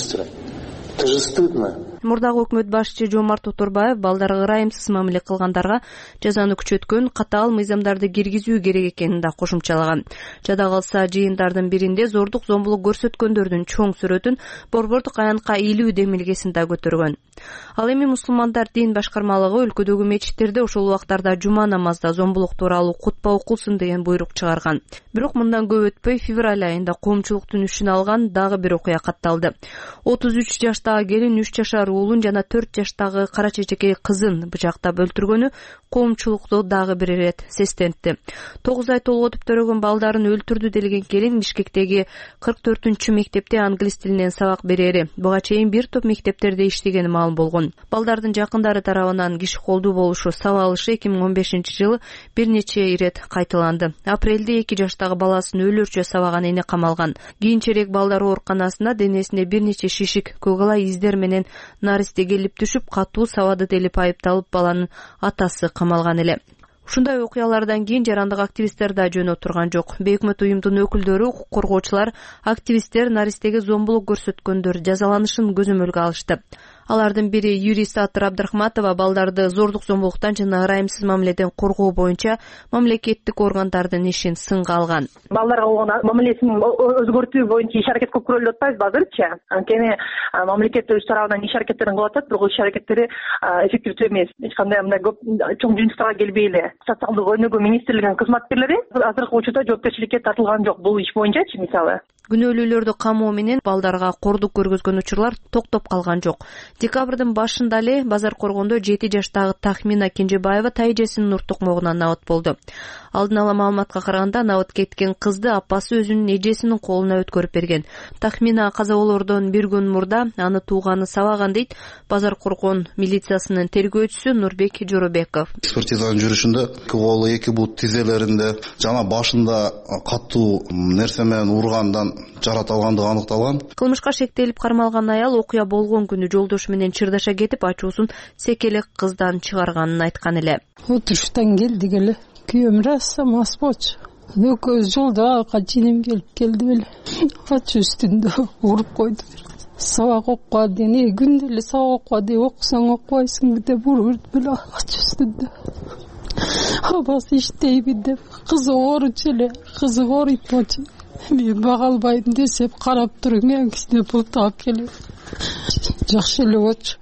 Это же стыдно. Мурдагы өкмөт башчы Жомарт Оторбаев балдарга ырайымсыз мамиле кылгандарга жазаны күчөткөн катаал мыйзамдарды киргизүү керек экенин да кошумчалаган. Жада калса жыйындардын биринде зордук зомбулук көрсөткөндөрдүн чоң сүрөтүн Борбордук аянтка илүү демилгесин да көтөргөн. Ал эми мусулмандар дин башкармалыгы өлкөдөгү мечиттерде ошол убактарда жума намазда зомбулук тууралуу кутба окулсун деген буйрук чыгарган. Бирок мындан көп өтпөй февраль айында коомчулуктун үчүн алган дагы бир окуя катталды. 33 жаштагы келин 3 жашар уулун жана 4 жаштагы кара чечекей кызын бычактап өлтүргөнү коомчулукту дагы бир ирет сестентти. 9 ай толготуп төрөгөн балдарын өлтүрдү делген келин Бишкектеги 44-чү мектепте англис тилинен сабак берери. Буга чейин бир топ мектептерде иштегени маалым болгон. Балдардын жакындары тарабынан киши колдуу болушу сабалышы 2015-жылы бир нече ирет кайталанды. Апрелде 2 жаштагы баласын өлөрчө сабаган эне камалган. Кийинчерээк балдар ооруканасына денесинде бир нече шишик, көгала издер менен наристе келип түшүп, катуу сабады делип айыпталып баланын атасы камалган эле. Ушундай окуялардан кийин жарандык активисттер да жөн отурган жок. Бейөкмөт уюмдун өкүлдөрү, укук коргоочулар, активисттер наристеге зомбулук көрсөткөндөр жазаланышын көзөмөлгө алышты. Алардын бири юрист Атыр Абдрахматова балдарды зордук зомбулуктан жана ырайымсыз мамиледен коргоо боюнча мамлекеттик органдардын ишин сынга алган. Балдарга болгон мамилесин өзгөртүү боюнча иш аракет көп көрүлүп атпайбыз азырчы. Анткени мамлекет өз тарабынан иш аракеттерин кылып атат, бирок иш аракеттери эффективдүү эмес. Эч кандай мындай көп чоң жыйынтыктарга келбей эле. Социалдык өнүгүү министрлигинин кызматкерлери азыркы учурда жоопкерчиликке тартылган жок бул иш боюнчачы мисалы. Күнөөлүүлөрдү камоо менен балдарга кордук көргөзгөн учурлар токтоп калган жок. Декабрдын башында эле Базар Коргондо 7 жаштагы Тахмина Кенжебаева тайжесинин нур тукмогунан набат болду. Алдын ала маалыматка караганда набат кеткен кызды апасы өзүнүн эжесинин колуна өткөрүп берген. Тахмина каза болоордон бир күн мурда аны тууганы сабаган дейт Базар Коргон милициясынын тергөөчүсү Нурбек Жоробеков. Экспертизанын жүрүшүндө колу, эки бут тизелеринде жана башында катуу нерсе менен ургандан жарат алгандыгы аныкталган. Кылмышка шектелип кармалган аял окуя болгон күнү жолдошу менен чырдаша кетип, ачуусун секелек кыздан чыгарганын айткан эле. Отуруштан келдик эле. Күйөөм раса мас болчу. Экөөбүз жолдо качинем келди беле. Ачуу үстүндө уруп койду. Сабак окуга дейин күндө эле сабак окуга деп окусаң окубайсың деп уруп беле ачуу үстүндө. Абасы иштейби деп кызы ооруч эле, кызы ооруйт болчу. Мен бага албайм десеп карап туруп мен кичине пул таап келем. Жакшы эле болчу.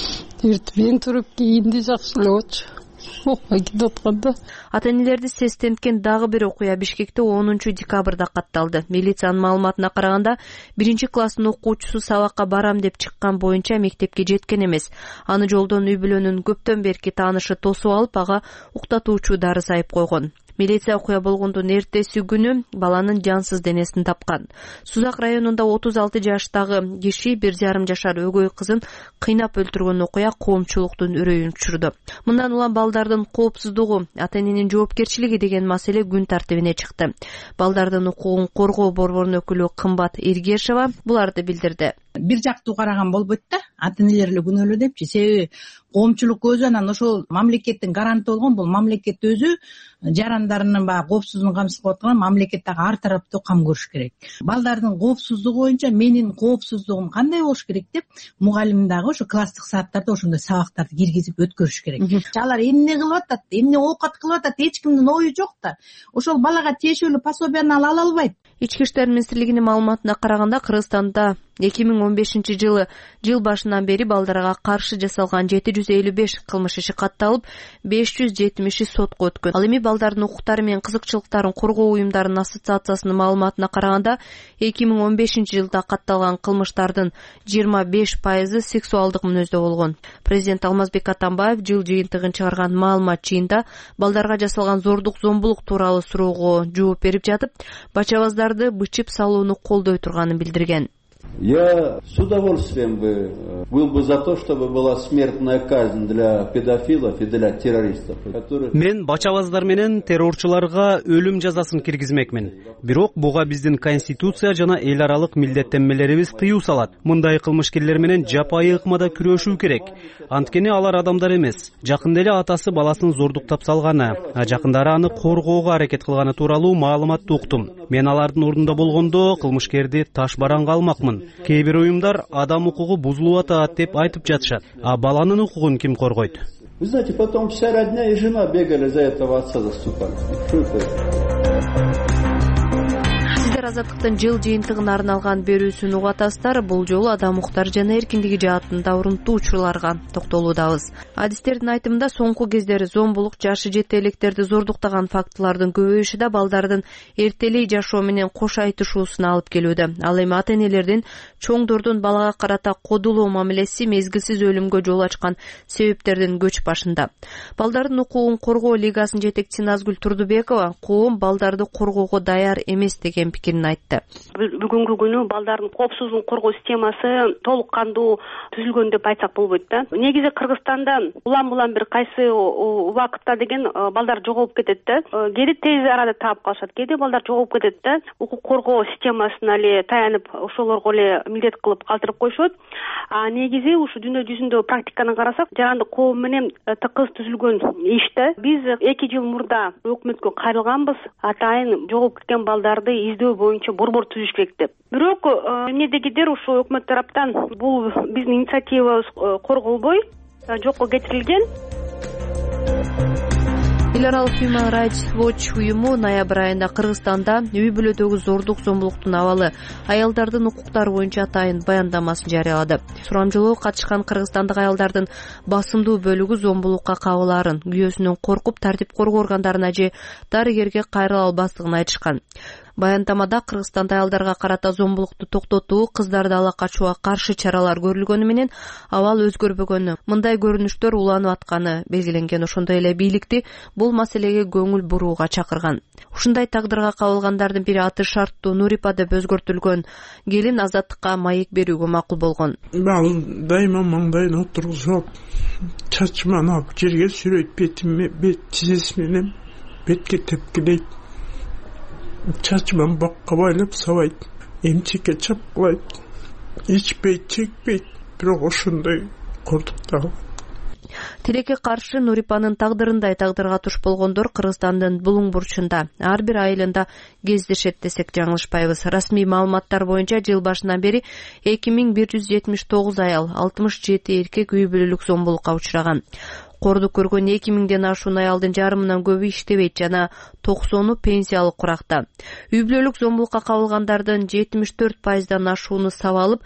Эртең туруп кийинди жакшы эле болчу. Окуй кетип атканда. Ата-энелерди сестенткен дагы бир окуя Бишкекте 10 декабрда катталды. Милициянын маалыматына караганда, 1-класстын окуучусу сабакка барам деп чыккан боюнча мектепке жеткен эмес. Аны жолдон үй бүлөнүн көптөн берки таанышы тосуп алып, ага уктатуучу дары сайып койгон. Милиция окуя болгондун эртеси күнү баланын жансыз денесин тапкан. Сузак районунда 36 жаштагы киши 1,5 жашар өгөй кызын кыйнап өлтүргөн окуя коомчулуктун үрөйүн учурду. Мындан улам балдардын коопсуздугу, ата-эненин жоопкерчилиги деген маселе күн тартибине чыкты. Балдардын укугун коргоо борборунун өкүлү Кымбат Эргешова буларды билдирди. Бир жактуу караган болбойт да, ата-энелер эле күнөөлүү депчи. Себеби коомчулук өзү анан ошол мамлекеттин гаранты болгон, бул мамлекет өзү жарандарынын баягы коопсуздугун камсыз кылып аткан, мамлекет дагы ар тараптуу кам көрүш керек. Балдардын коопсуздугу боюнча менин коопсуздугум кандай болуш керек деп мугалим дагы ошо класстык сааттарда ошондой сабактарды киргизип өткөрүш керек. Алар эмне кылып атат, эмне оокат кылып атат, эч кимдин ою жок да. Ошол балага тиешелүү пособияны ала албайт. Ички иштер министрлигинин маалыматына караганда, Кыргызстанда 2015 жыл башынан бери балдарга каршы жасалган 755 кылмыш иши катталып, 570 сотко өткөн. Ал эми балдардын укуктары менен кызыкчылыктарын коргоо уюмдарынын ассоциациясынын маалыматына караганда, 2015 жылда катталган кылмыштардын 25% сексуалдык мүнөздө болгон. Президент Алмазбек Атамбаев жыл жыйынтыгын чыгарган маалымат жыйында балдарга жасалган зордук зомбулук тууралуу суроого жооп берип жатып, бачабаздарды бычып салууну колдой турганын билдирген. Я с удовольствием был бы за то, чтобы была смертная казнь для педофилов и для террористов. Мен бачабаздар менен террорчуларга өлүм жазасын киргизмекмин. Бирок буга биздин конституция жана эл аралык милдеттенмелерибиз тыюу салат. Мындай кылмышкерлер менен жапайы ыкмада күрөшүү керек. Анткени алар адамдар эмес. Жакында эле атасы баласын зордуктап салганы, жакындары аны коргоого аракет кылганы тууралуу маалыматты уктум. Мен алардын ордунда болгондо кылмышкерди таш бараңга алмакмын. Кээ бир уюмдар адам укугу бузулуп атат деп айтып жатышат. А баланын укугун ким коргойт? Вы знаете, потом вся родня и жена бегали за этого отца заступать. Что это? Азаттыктын жыл жыйынтыгына арналган берүүсүн угатасыздар. Бул жолу адам укуктары жана эркиндиги жаатында урунттуу учурларга токтолуудабыз. Адистердин айтымында соңку кездери зомбулук, жашы жете электерди зордуктаган фактылардын көбөйүшү да балдардын эртелей жашоо менен кош айтышуусуна алып келүүдө. Ал эми ата-энелердин чоңдордун балага карата кодулуу мамилеси мезгилсиз өлүмгө жол ачкан себептердин көч башында. Балдардын укугун коргоо лигасынын жетекчиси Назгүл Турдубекова коом балдарды коргоого даяр эмес деген пикирин айтты. Бүгүнкү күнү балдардын коопсуздугун коргоо системасы толук кандуу түзүлгөн деп айтсак болбойт да. Негизи Кыргызстанда улам бир кайсы убакытта деген балдар жоголуп кетет да. Кээде тез арада таап калышат, кээде балдар жоголуп кетет да. Укук коргоо системасына эле таянып, ошолорго эле милдет кылып калтырып коюшат. Негизи ушу дүйнө жүзүндө практиканы карасак, жарандык коом менен тыкыз түзүлгөн иште биз 2 жыл мурда өкмөткө кайрылганбыз. Атайын жоголуп кеткен балдарды издөө түзөө боюнча борбор түзүш керек деп. Бирок эмнедегидир ушул өкмөт тараптан бул биздин инициативабыз корголбой жокко кетирилген. Эл аралык Human Rights Watch уюму ноябрь айында Кыргызстанда үй бүлөдөгү зордук зомбулуктун абалы, аялдардын укуктары боюнча атайын баяндамасын жарыялады. Сурамжылоого катышкан кыргызстандык аялдардын басымдуу бөлүгү зомбулукка кабылаарын, күйөөсүнөн коркуп тартип коргоо органдарына же дарыгерге кайрыла албастыгын айтышкан. Баяндамада Кыргызстанда аялдарга карата зомбулукту токтотуу, кыздарды ала качууга каршы чаралар көрүлгөнү менен абал өзгөрбөгөнү, мындай көрүнүштөр уланып атканы белгиленген. Ошондой эле бийликти бул маселеге көңүл бурууга чакырган. Ушундай тагдырга кабылгандардын бири аты шарттуу Нурипа деп өзгөртүлгөн келин Азаттыкка маек берүүгө макул болгон. Дайыма маңдайына отургузуп, чачыман алып жерге сүрөйт, бет тизеси менен бетке тепкилейт. Чачыман бакка байлап сабайт, эмчекке чапкылайт, ичпейт, чекпейт, бирок ошондой кордуктагы. Тилекке каршы Нурипанын тагдырындай тагдырга туш болгондор Кыргызстандын булуң бурчунда ар бир айылында кездешет десек жаңылышпайбыз. Расмий маалыматтар боюнча жыл башынан бери 2179 аял, 67 эркек үй бүлөлүк зомбулукка учураган. Кордук көргөн 2000ден ашуун аялдын жарымынан көбү иштебейт жана 90-у пенсиялык куракта. Үй бүлөлүк зомбулукка кабылгандардын 74%дан ашууну сабалып,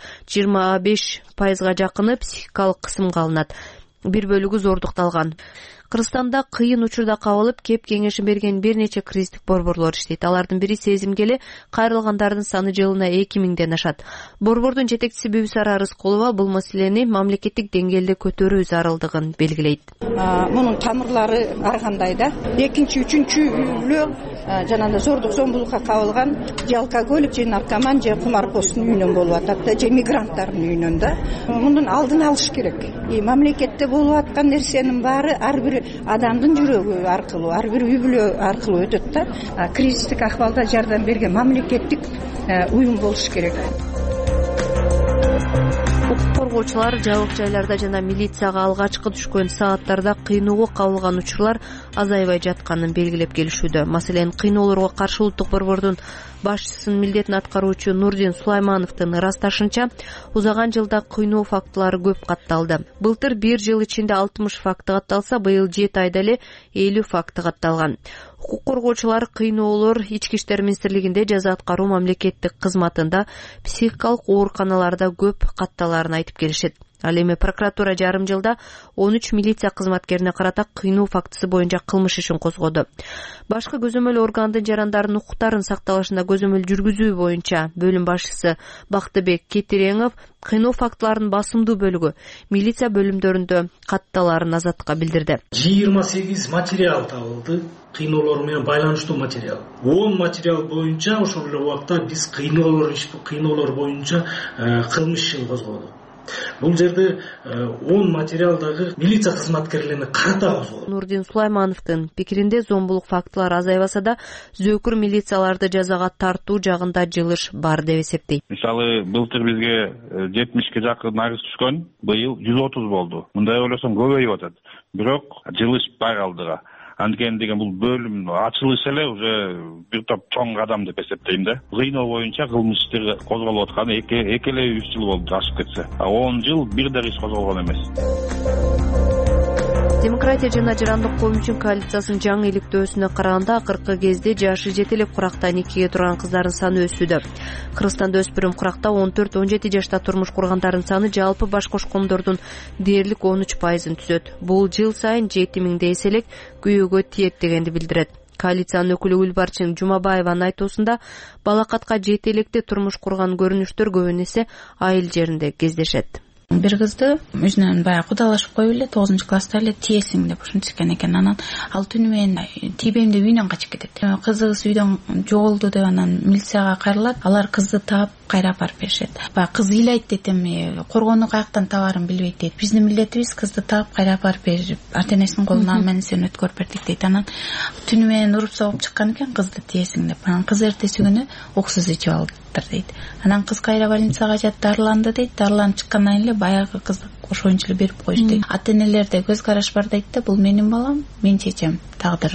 25%га жакыны психикалык кысымга алынат. Бир бөлүгү зордукталган. Кыргызстанда кыйын учурда кабылып, кеп кеңешин берген бир нече кризистик борборлор иштейт. Алардын бири Сезимгеле, кайрылгандардын саны жылына 2000ден ашат. Борбордун жетекчиси Бүбүсара Рыскулова бул маселени мамлекеттик деңгээлде көтөрүү зарылдыгын белгилейт. Мунун тамырлары ар кандай да. Экинчи, үчүнчү үй жанагы зордук зомбулукка кабылган же алкоголик, же наркоман, же кумарпоздун үйүнөн болуп атат да, же мигранттардын үйүнөн да. Мунун алдын алыш керек. Мамлекетте болуп аткан нерсенин баары ар бир адамдын жүрөгү аркылуу, ар бир үй бүлө аркылуу өтөт да. Кризистик акыбалда жардам берген мамлекеттик уюм болуш керек. Укук коргоочулар жабык жайларда жана милицияга алгачкы түшкөн сааттарда кыйноого кабылган учурлар азайбай жатканын белгилеп келишүүдө. Маселен, кыйноолорго каршы улуттук борбордун башчысынын милдетин аткаруучу Нурдин Сулаймановдун ырасташынча, узаган жылда кыйноо фактылары көп катталды. Былтыр бир жыл ичинде 60 факты катталса, быйыл 7 айда эле 50 факты катталган. Укук коргоочулар кыйноолор Ички иштер министрлигинде жаза аткаруу мамлекеттик кызматында психикалык ооруканаларда көп катталарын айтып келишет. Ал эми прокуратура жарым жылда 13 милиция кызматкерине карата кыйноо фактысы боюнча кылмыш ишин козгоду. Башкы көзөмөл органдын жарандардын укуктарын сакталышына көзөмөл жүргүзүү боюнча бөлүм башчысы Бактыбек Кетиреңов кыйноо фактыларынын басымдуу бөлүгү милиция бөлүмдөрүндө катталарын Азаттыкка билдирди. 28 материал табылды. Кыйноолор менен байланыштуу материал. 10 материал боюнча ошол эле убакта биз кыйноолор боюнча кылмыш ишин козгодук. Бул жерде 10 материалдагы милиция кызматкерлерине карата козголду. Нурдин Сулаймановдун пикиринде зомбулук фактылары азайбаса да, зөөкүр милицияларды жазага тартуу жагында жылыш бар деп эсептейт. Мисалы, былтыр бизге 70ке жакын арыз түшкөн, быйыл 130 болду. Мындай ойлосом көбөйүп атат. Бирок жылыш бар алдыга. Анткени деген бул бөлүм ачылыш эле уже бир топ чоң кадам деп эсептейм да. Кыйноо боюнча кылмыш иштер козголуп атканы эки эле 3 жыл болду ашып кетсе. 10 жыл бир да иш козголгон эмес. Демократия жана жарандык коомчун коалициясынын жаңы иликтөөсүнө караганда акыркы кезде жашы жете элек куракта никеге турган кыздардын саны өсүүдө. Кыргызстанда өспүрүм куракта 14-17 жашта турмуш кургандардын саны жалпы баш кошкондордун дээрлик 13%-ын түзөт. Бул жыл сайын 7000 эселек күйөөгө тиет дегенди билдирет. Коалициянын өкүлү Гүлбарчын Жумабаеванын айтуусунда балакатка жете электе турмуш курган көрүнүштөр көбүн эсе айыл жеринде кездешет. Бир кызды өзүнөн баягы кудалашып коюп эле 9-класста эле тиесиң деп ушинтишкен экен. Анан ал түнү менен тийбейм деп үйүнөн качып кетет. Кызыбыз үйдөн жоголду деп анан милицияга кайрылат. Алар кызды таап кайра апарып беришет. Баягы кыз ыйлайт дейт, эми коргоону каяктан табаарын билбейт дейт. Биздин милдетибиз кызды таап кайра апарып берип, ата-энесинин колуна менен өткөрүп бердик дейт. Анан түнү менен уруп согуп чыккан экен кызды тиесиң деп. Анан кыз эртеси күнү уксуз ичип алды дейт. Анан кыз кайра больницага жатып дарыланды дейт. Дарыланып чыккандан кийин эле баягы кызды ошоюнчу эле берип коюшту дейт. Ата-энелерде көз караш бар дейт да, бул менин балам, мен чечем тагдырын.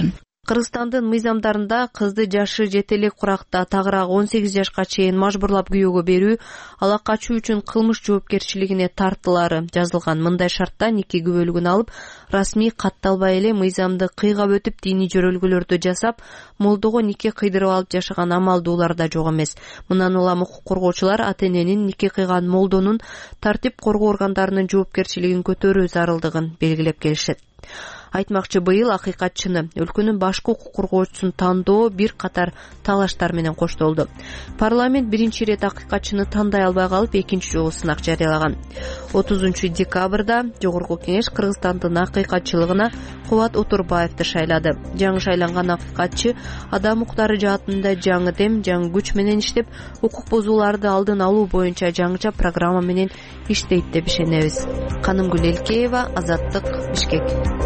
Кыргызстандын мыйзамдарында кызды жашы жете элек куракта тагыраак 18 жашка чейин мажбурлап күйөөгө берүү ала качуу үчүн кылмыш жоопкерчилигине тартылары жазылган. Мындай шартта нике күбөлүгүн алып, расмий катталбай эле мыйзамды кыйгап өтүп диний жөрөлгөлөрдү жасап, молдого нике кыйдырып алып жашаган амалдуулар да жок эмес. Мындан улам укук коргоочулар ата-эненин нике кыйган молдонун тартип коргоо органдарынын жоопкерчилигин көтөрүү зарылдыгын белгилеп келишет. Айтмакчы, быйыл акыйкатчыны, өлкөнүн башкы укук коргоочусун тандоо бир катар талаштар менен коштолду. Парламент биринчи ирет акыйкатчыны тандай албай калып, экинчи жолу сынак жарыялаган. 30 декабрда Жогорку Кеңеш Кыргызстандын акыйкатчылыгына Кубат Отурбаевди шайлады. Жаңы шайланган акыйкатчы адам укуктары жаатында жаңы дем, жаңы күч менен иштеп, укук бузууларды алдын алуу боюнча жаңыча программа менен иштейт деп ишенебиз. Канымгүл Элкеева, Азаттык, Бишкек.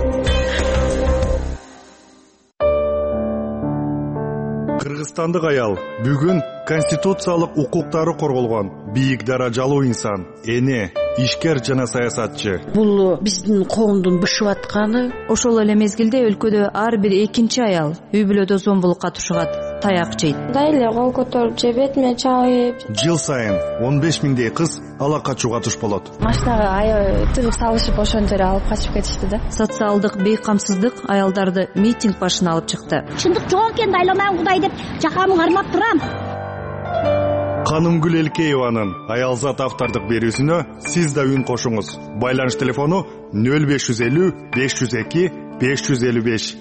Кыргызстандык аял бүгүн конституциялык укуктары корголгон бийик даражалуу инсан, эне, ишкер жана саясатчы. Бул биздин коомдун бышып атканы. Ошол эле мезгилде өлкөдө ар бир экинчи аял үй бүлөдө зомбулукка тушугат, таяк жейт. Дайле кол көтөрүп же бетиме чабып. Жыл сайын 15 миңдей кыз ала качууга туш болот. Машинага аябай тыгып салышып ошончо эле алып качып кетишти да. Социалдык бейкамсыздык аялдарды митинг башына алып чыкты. Чындык жок экен, дайламан Кудай деп жакамы кармап турам. Канымгүл Элкееванын аялзат автордук берүүсүнө сиз да үн кошуңуз. Байланыш телефону 0550 502 555.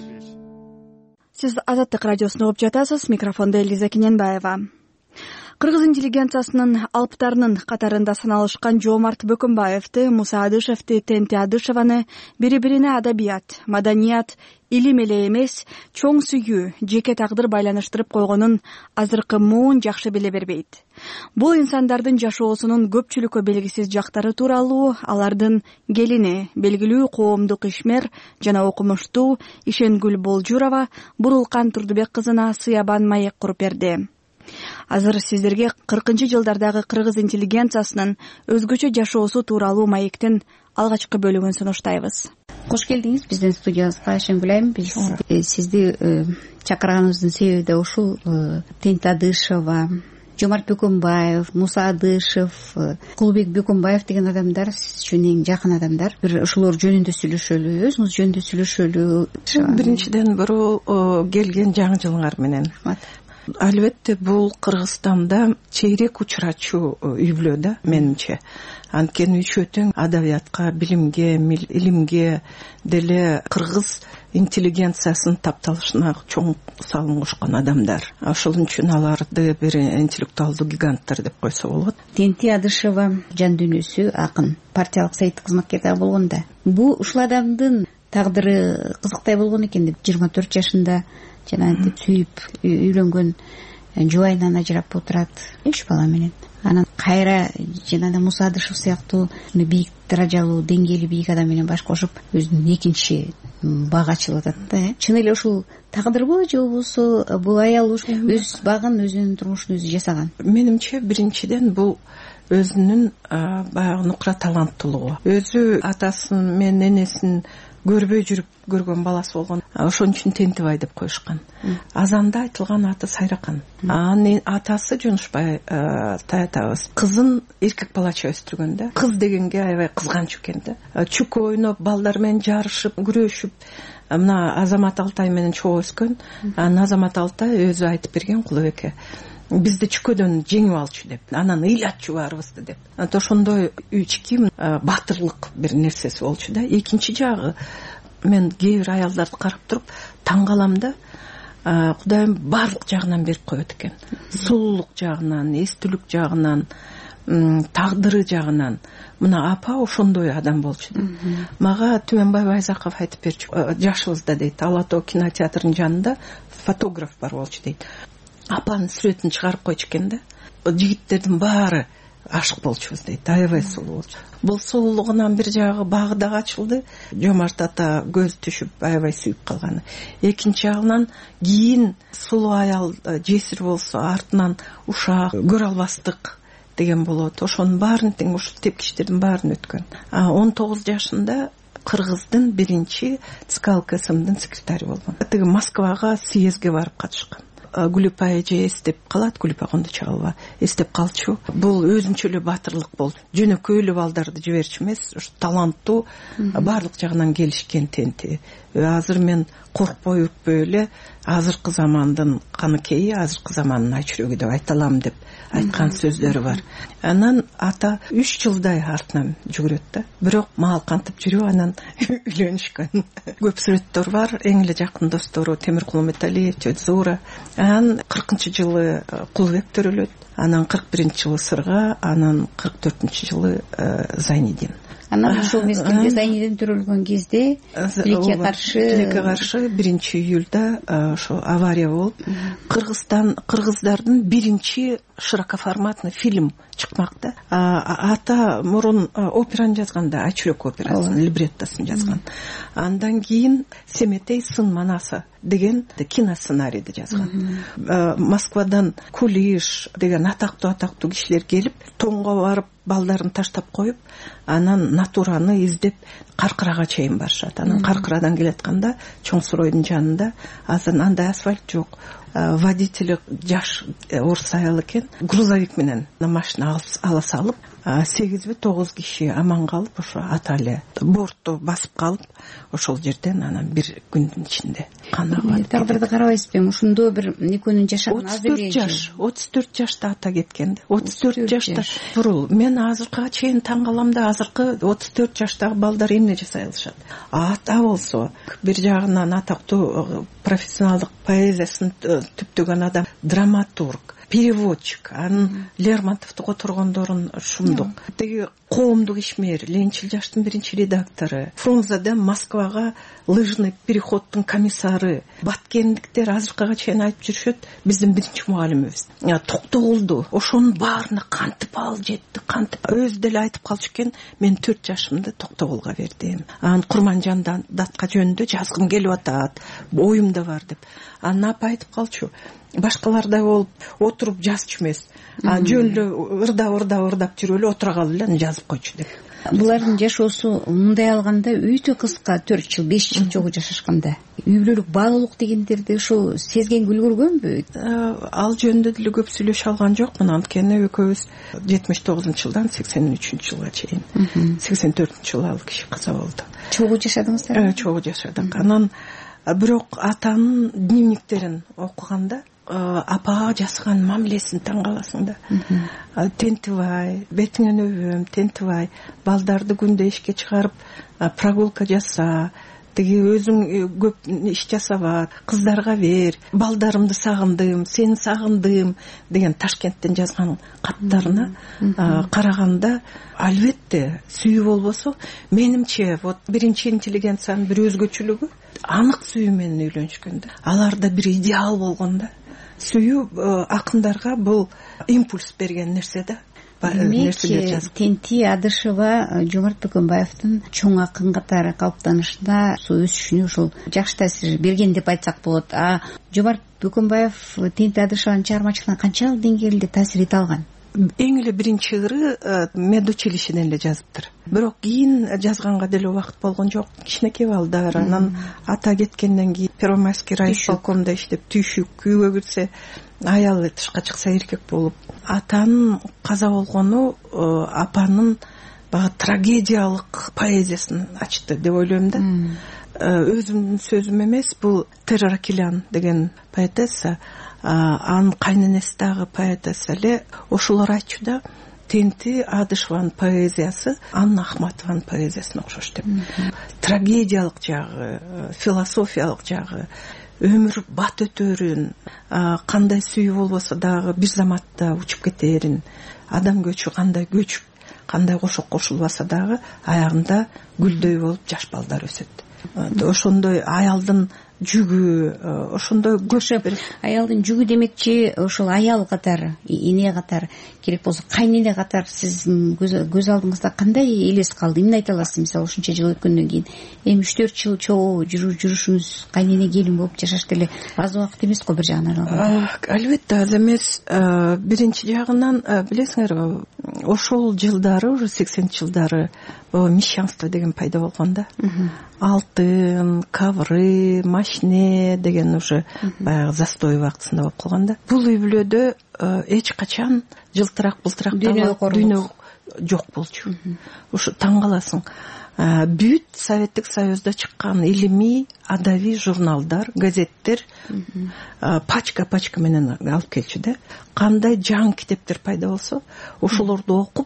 Сиз Азаттык радиосун угуп жатасыз. Микрофондо Элиза Кененбаева. Кыргыз интеллигенциясынын алыптарынын катарында саналышкан Жомарт Бөкөнбаевди, Муса Адышевди, Тенти Адышеваны бири-бирине адабият, маданият, илим эле эмес, чоң сүйүү, жеке тагдыр байланыштырып койгонун азыркы муун жакшы биле бербейт. Бул инсандардын жашоосунун көпчүлүккө белгисиз жактары тууралуу алардын келини, белгилүү коомдук ишмер жана окумуштуу Ишенгүл Болжурова Бурулкан Турдубек кызына сыябан маек куруп берди. Азыр сиздерге 40-жылдардагы кыргыз интеллигенциясынын өзгөчө жашоосу тууралуу маектин алгачкы бөлүгүн сунуштайбыз. Кош келдиңиз биздин студиябызга, Ишенгүл айым. Биз сизди чакырганыбыздын себеби да ушул. Тенти Адышева, Жомарт Бөкөнбаев, Муса Адышев, Кулбек Бөкөнбаев деген адамдар сиз үчүн эң жакын адамдар. Бир ошолор жөнүндө сүйлөшөлү, өзүңүз жөнүндө сүйлөшөлү. Биринчиден бирөө келген жаңы жылыңар менен. Албетте бул Кыргызстанда чейрек учурачу үй бүлө да, менимче. Анткени үчөө тең адабиятка, билимге, илимге деле кыргыз интеллигенциясынын тапталышына чоң салым кошкон адамдар. Ошол үчүн аларды бир интеллектуалдуу гиганттар деп койсо болот. Тенти Адышева жан дүйнөсү акын, партиялык сайыттык кызматкер да болгон да. Бул ушул адамдын тагдыры кызыктай болгон экен деп 24 жашында жана деп сүйүп үйлөнгөн жубайынан ажырап отурат 3 бала менен. Анан кайра жана да Муса Адышев сыяктуу бийик даражалуу, деңгээли бийик адам менен баш кошуп өзүнүн экинчи багы ачылып атат да. Чын эле ушул тагдырбы же болбосо бул аял өз багын, өзүнүн турмушун өзү жасаган? Менимче биринчиден бул өзүнүн баягы нукра таланттуулугу. Өзү атасын менен энесин көрбөй жүрүп көргөн баласы болгон. Ошон үчүн Тентибай деп коюшкан. Азанда айтылган аты Сайракан. Анын атасы Жонушбай таятабыз кызын эркек балача өстүргөн да. Кыз дегенге аябай кызганч экен да. Чүк ойноп, балдар менен жарышып, күрөшүп, мына Азамат Алтай менен чогуу өскөн. Анан Азамат Алтай өзү айтып берген Кулубекке. Бизди чүкөдөн жеңип алчу деп, анан ыйлатчу баарыбызды деп. Ошондой ички батырлык бир нерсеси болчу да. Экинчи жагы мен кээ бир аялдарды карап туруп таң калам да. Кудайым баардык жагынан берип коет экен. Сулуулук жагынан, эстүүлүк жагынан, тагдыры жагынан. Мына апа ошондой адам болчу да. Мага Түмөнбай Байзаков айтып берчү. Жашыбызда дейт, Ала Тоо кинотеатрынын жанында фотограф бар болчу дейт. Апанын сүрөтүн чыгарып койчу экен да. Жигиттердин баары ашык болчубуз дейт. Аябай сулуу болчу. Бул сулуулугунан бир жагы багы да ачылды. Жомарт ата көз түшүп аябай сүйүп калганы. Экинчи жагынан кийин сулуу аял жесир болсо артынан ушак көрө албастык деген болот. Ошонун баарын тең ушул тепкичтердин баарын өткөн. 19 жашында Кыргыздын биринчи ЦК ЛКСМдин секретарь болгон. Тиги Москвага съездге барып катышкан. Гүлүпа эже эстеп калат, Гүлүпа Кондочалова эстеп калчу. Бул өзүнчө эле батырлык болду. Жөнөкөй эле балдарды жиберчү эмес, ушу таланттуу, баардык жагынан келишкен тенти. Азыр мен коркпой үрпөй эле азыркы замандын каныкейи, азыркы замандын айчүрөгү деп айта алам деп айткан сөздөрү бар. Анан ата 3 жылдай артынан жүгүрөт да. Бирок мал кантип жүрүп анан үйлөнүшкөн. Көп сүрөттөр бар. Эң эле жакын достору Темиркул Металиев, Зура. Анан 40-жылы Кулбек төрөлөт. Анан 41-жылы Сырга, анан 44-жылы Зайнидин. Анан ошол мезгилде Зайнидин төрөлгөн кезде тилекке каршы 1-июлда ошо авария болуп, кыргыздардын биринчи широкоформатный фильм чыкмак да. Ата мурун операны жазганда, Айчүрөк операсын, либреттосын жазган. Андан кийин Семетей сын манасы деген киносценарийди жазган. Москвадан Кулиш деген атактуу кишилер келип, тоңго барып балдарын таштап коюп, анан натураны издеп Каркырага чейин барышат. Анан Каркырадан келатканда Чоң Суройдун жанында азыр андай асфальт жок. Водители жаш орус аял экен, грузовик менен машина ала салып, 8-9 киши аман калып, ошо ата эле бортто басып калып, ошол жерден анан бир күндүн ичинде канагат. Тагдырды карабайсызбы? Ушундо бир экөөнүн жашаган 34 жашта ата кеткен да. 34 жашта. Бурул, мен азыркыга чейин таң калам да, азыркы 34 жаштагы балдар эмне жасай алышат? Ата болсо, бир жагынан атактуу профессионалдык поэзиясын түптөгөн адам, драматург, переводчик, анын Лермонтовду которгондорун шумдук. Теги коомдук ишмер, Ленчил жаштын биринчи редактору, Фрунзеде Москвага лыжный переходдун комиссары, баткендиктер азыркыга чейин айтып жүрүшөт, биздин биринчи мугалимибиз. Токтогулду, ошонун баарына кантип ал жетти, кантип өзү деле айтып калчу экен, мен 4 жашымда Токтогулга бердим. Анан Курманжан датка жөнүндө жазгым келип атат, оюмда бар деп. Анан апа айтып калчу, башкалардай болуп отуруп жазчу эмес, жөн эле ырдап жүрүп эле отура калып эле жазып койчу деп. Булардын жашоосу мындай алганда өтө кыска, 4 жыл, 5 жыл жогу жашашканда. Үй бүлөлүк баалуулук дегендерди ушул сезген үлгүргөнбү? Ал жөнүндө деле көп сүйлөшө алган жокмун, анткени экөөбүз 79-жылдан 83-жылга чейин, 84-жылы ал киши каза болду. Чогуу жашадыңыздар? Чогуу жашадык. Анан бирок атанын дневниктерин окуганда апага жасаган мамилесин таң каласың да. Тентибай, бетиңен өбөм, тентибай, балдарды күндө ишке чыгарып прогулка жаса, тиги өзүң көп иш жасаба, кыздарга бер, балдарымды сагындым, сени сагындым деген Ташкенттен жазган каттарына караганда, албетте сүйүү болбосо, менимче, вот биринчи интеллигенциянын бир өзгөчөлүгү анык сүйүү менен үйлөнүшкөн да. Аларда бир идеал болгон да. Сүйүү акындарга бул импульс берген нерсе да. Тенти Адышева Жомарт Бөкөнбаевдин чоң акын катары калыптанышына өсүшүнө ушул жакшы таасир берген деп айтсак болот. Жомарт Бөкөнбаев Тенти Адышеванын чыгармачылыгына канчалык деңгээлде таасир эте алган? Эң эле биринчи ыры медучилищеден эле жазыптыр. Бирок кийин жазганга деле убакыт болгон жок. Кичинекей балдар, анан ата кеткенден кийин Первомайский райисполкомдо иштеп, түйшүк үйгө кирсе, аялы тышка чыкса эркек болуп, атанын каза болгону апанын баягы трагедиялык поэзиясын ачты деп ойлойм да. Өзүмдүн сөзүм эмес, бул Терра Акилян деген поэтесса, анын кайненеси дагы поэтесса эле ошолор айтчу да, Тенти Адышеванын поэзиясы Анна Ахматованын поэзиясына окшош деп. Трагедиялык жагы, философиялык жагы, өмүр бат өтөрүн, кандай сүйүү болбосо дагы бир заматта учуп кетерин, адам көчү кандай көчүп, кандай кошок кошулбаса дагы аягында гүлдөй болуп жаш балдар өсөт. Ошондой аялдын жүгү ошондой көп аялдын жүгү демекчи ошол аял катары, эне катары, керек болсо кайнене катары сиздин көз алдыңызда кандай элес калды? Эмне айта аласыз? Мисалы ушунча жыл өткөндөн кийин эми 3-4 жыл чогуу жүрүшүңүз кайнене келин болуп жашашты эле аз убакыт эмес го бир жагынан алганда. Албетте аз эмес. Биринчи жагынан билесиңерби, ошол жылдары, уже 80 жылдары мещанство деген пайда болгон да. Алтын, ковры, машине деген уже баягы застой убактысында болуп калган да. Бул үй бүлөдө эч качан жылтырак дүйнө жок болчу. Ушу таң каласың. Бүт Советтик Союзда чыккан илимий, адабий журналдар, газеттер пачка менен алып келчү да. Кандай жаңы китептер пайда болсо, ошолорду окуп,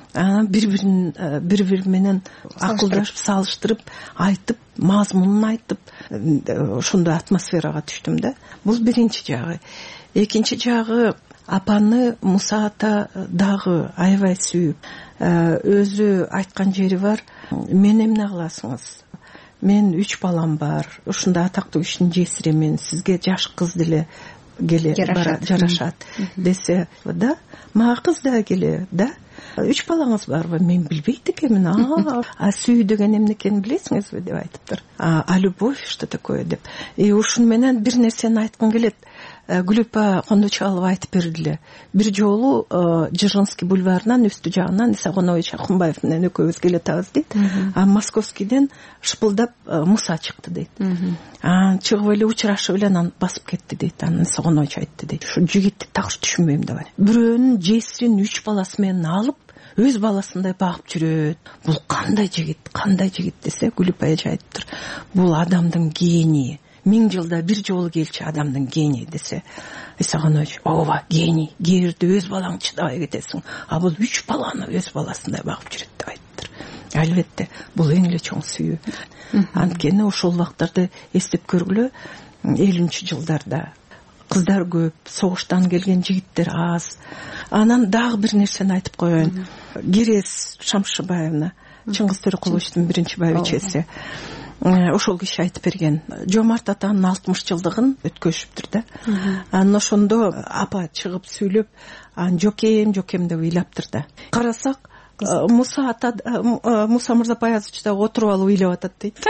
бири менен акылдашып, салыштырып, айтып, мазмунун айтып, ошондой атмосферага түштүм да. Бул биринчи жагы. Экинчи жагы, апаны Муса ата дагы аябай сүйүп, өзү айткан жери бар. Мен эмне кыласыңыз? Мен 3 балам бар. Ушундай атактуу кишинин жесиремин. Сизге жаш кыз деле келе жарашат десе да, мага кыз да келе да. 3 балаңыз барбы? Мен билбейт экенмин. А сүйүү деген эмне экенин билесиңизби деп айтыптыр. А любовь что такое деп. Ушун менен бир нерсени айткым келет. Гүлөпа Кондочалова айтып бердиле. Бир жолу Жыргынский бульварынан үстү жагынан Иса Конович Акунбаев менен экөөбүз келатабыз дейт. Московскийден шыпылдап Муса чыкты дейт. Чыгып эле учурашып эле анан басып кетти дейт. Анан Иса Конович айтты дейт. Ушу жигитти такыр түшүнбөйм деп. Бирөөнүн жесирин 3 баласы менен алып, өз баласындай багып жүрөт. Бул кандай жигит десе, Гүлөпа эже айтыптыр. Бул адамдын гении. 1000 жылда бир жолу келчү адамдын гении десе, Иса Конович, ооба, гений, кээде өз балаң чыдабай кетесиң, а бул 3 баланы өз баласындай багып жүрөт деп айтыптыр. Албетте, бул эң эле чоң сүйүү. Анткени ошол убактарды эстеп көргүлө, 50-жылдарда кыздар көп, согуштан келген жигиттер аз. Анан дагы бир нерсени айтып коеюн. Керес Шамшыбаевна, Чыңгыз Төрөкуловичтин биринчи байбичеси. Ошол киши айтып берген. Жомарт атанын 60 жылдыгын өткөзүптүр да. Анан ошондо апа чыгып сүйлөп, жокем деп ыйлаптыр да. Карасак, Муса Мырзапаязович да отуруп алып ыйлап атат дейт.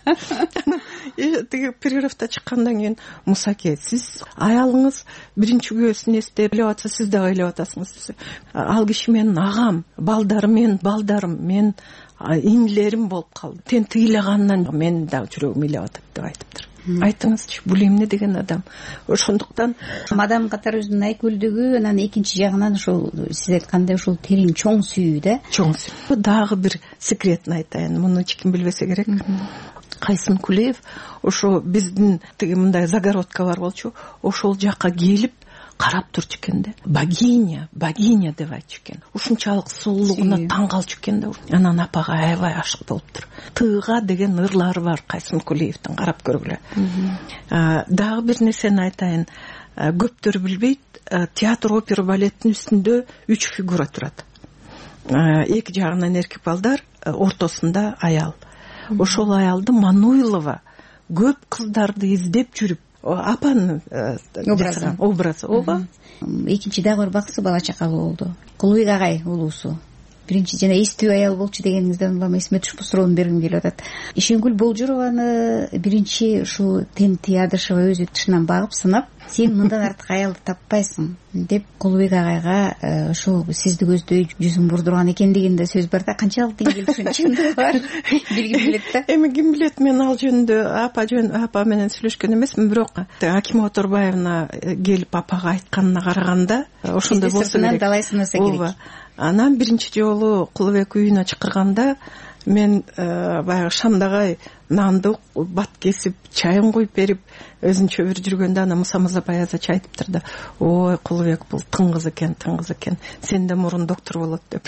Тиги перерывда чыккандан кийин Мусаке, сиз аялыңыз биринчи күйөөсүн эстеп ыйлап атса, сиз дагы ыйлап атасыңыз. Ал киши менин агам, балдарым, мен инилерим болуп калды. Тен тыйлагандан мен дагы жүрөгүм ыйлап атат деп айтыптыр. Айтыңызчы, бул эмне деген адам? Ошондуктан адам катары өзүнүн айкөлдүгү, анан экинчи жагынан ошол сиз айткандай ошол терең чоң сүйүү да. Чоң сүйүү. Дагы бир секретин айтайын. Муну эч ким билбесе керек. Кайсын Кулеев ошо биздин тиги мындай загородка бар болчу, ошол жакка келип карап турчу экен да. Богиня деп айтчу экен. Ушунчалык сулуулугуна таң калчу экен да. Анан апага аябай ашык болуптур. Тыга деген ырлары бар Кайсын Кулеевдин, карап көргүлө. Дагы бир нерсени айтайын. Көптөр билбейт, театр, опера, балеттин үстүндө 3 фигура турат. Эки жагынан эркек балдар, ортосунда аял. Ошол аялды Мануилова көп кыздарды издеп жүрүп, апанын образы. Ооба. Экинчи дагы бир баксы бала чакалуу болду. Кулубек агай улуусу. Биринчи жана эстүү аял болчу дегениңизден улам эсиме түшүп суроону бергим келип атат. Ишенгүл Болжурованы биринчи ушу Тенти Адышева өзү тышынан багып сынап, сен мындан артык аялды таппайсың деп Кулубек агайга ошол сизди көздөй жүзүн бурдурган экен деген да сөз бар да. Канчалык деңгээлде чындыгы бар? Билгим келет да. Эми ким билет, мен ал жөнүндө апа менен сүйлөшкөн эмесмин, бирок Акимова Турбаевна келип апага айтканына караганда ошондой болсо керек. Далай сынаса керек. Анан биринчи жолу Кулубек үйүнө чакырганда мен баягы Шамдагай нанды бат кесип, чайын куюп берип, өзүнчө бир жүргөндө ана Муса Мырзапаязович айтыптыр да, ой Кулубек бул тыңгыз экен, сенде мурун доктор болот деп.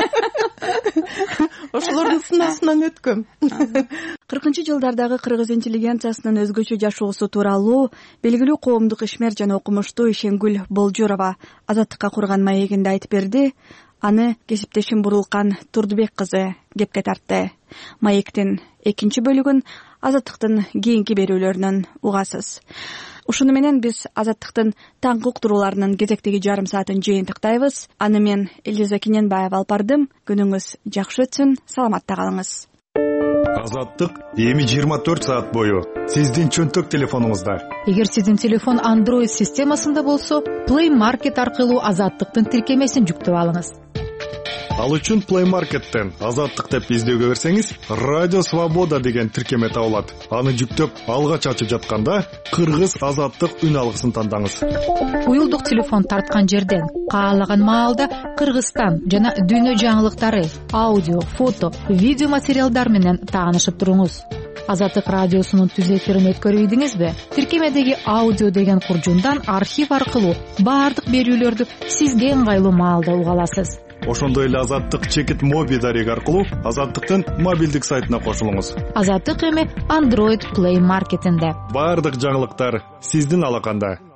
Ошолордун сынаасынан өткөм. 40-жылдардагы кыргыз интеллигенциясынын өзгөчө жашоосу тууралуу белгилүү коомдук ишмер жана окумуштуу Ишенгүл Болжурова Азаттыкка курган маегинде айтып берди. Аны кесиптешим Бурулкан Турдубек кызы кепке тартты. Маектин экинчи бөлүгүн Азаттыктын кийинки берүүлөрүнөн угасыз. Ушуну менен биз Азаттыктын таңкы уктурууларынын кезектеги жарым саатын жыйынтыктайбыз. Аны мен Элиза Кененбаева алып бардым. Күнүңүз жакшы өтсүн, саламатта калыңыз. Азаттык эми 24 саат бою сиздин чөнтөк телефонуңузда. Эгер сиздин телефон Android системасында болсо, Play Market аркылуу Азаттыктын тиркемесин жүктөп алыңыз. Ал үчүн Play Market'тен Азаттык деп издөөгө берсеңиз, Радио Свобода деген тиркеме табылат. Аны жүктөп алгач ачып жатканда Кыргыз Азаттык үн алгысын тандаңыз. Уюлдук телефон тарткан жерден каалаган маалда Кыргызстан жана дүйнө жаңылыктары, аудио, фото, видео материалдар менен таанышып туруңуз. Азаттык радиосунун түз эфирин өткөрүп ийдиңизби? Тиркемедеги аудио деген куржундан архив аркылуу баардык берүүлөрдү сизге ыңгайлуу маалда уга аласыз. Ошондой эле Азаттык чекит моби дареги аркылуу Азаттыктын мобилдик сайтына кошулуңуз. Азаттык эми Android Play Market'инде. Баардык жаңылыктар сиздин алаканда.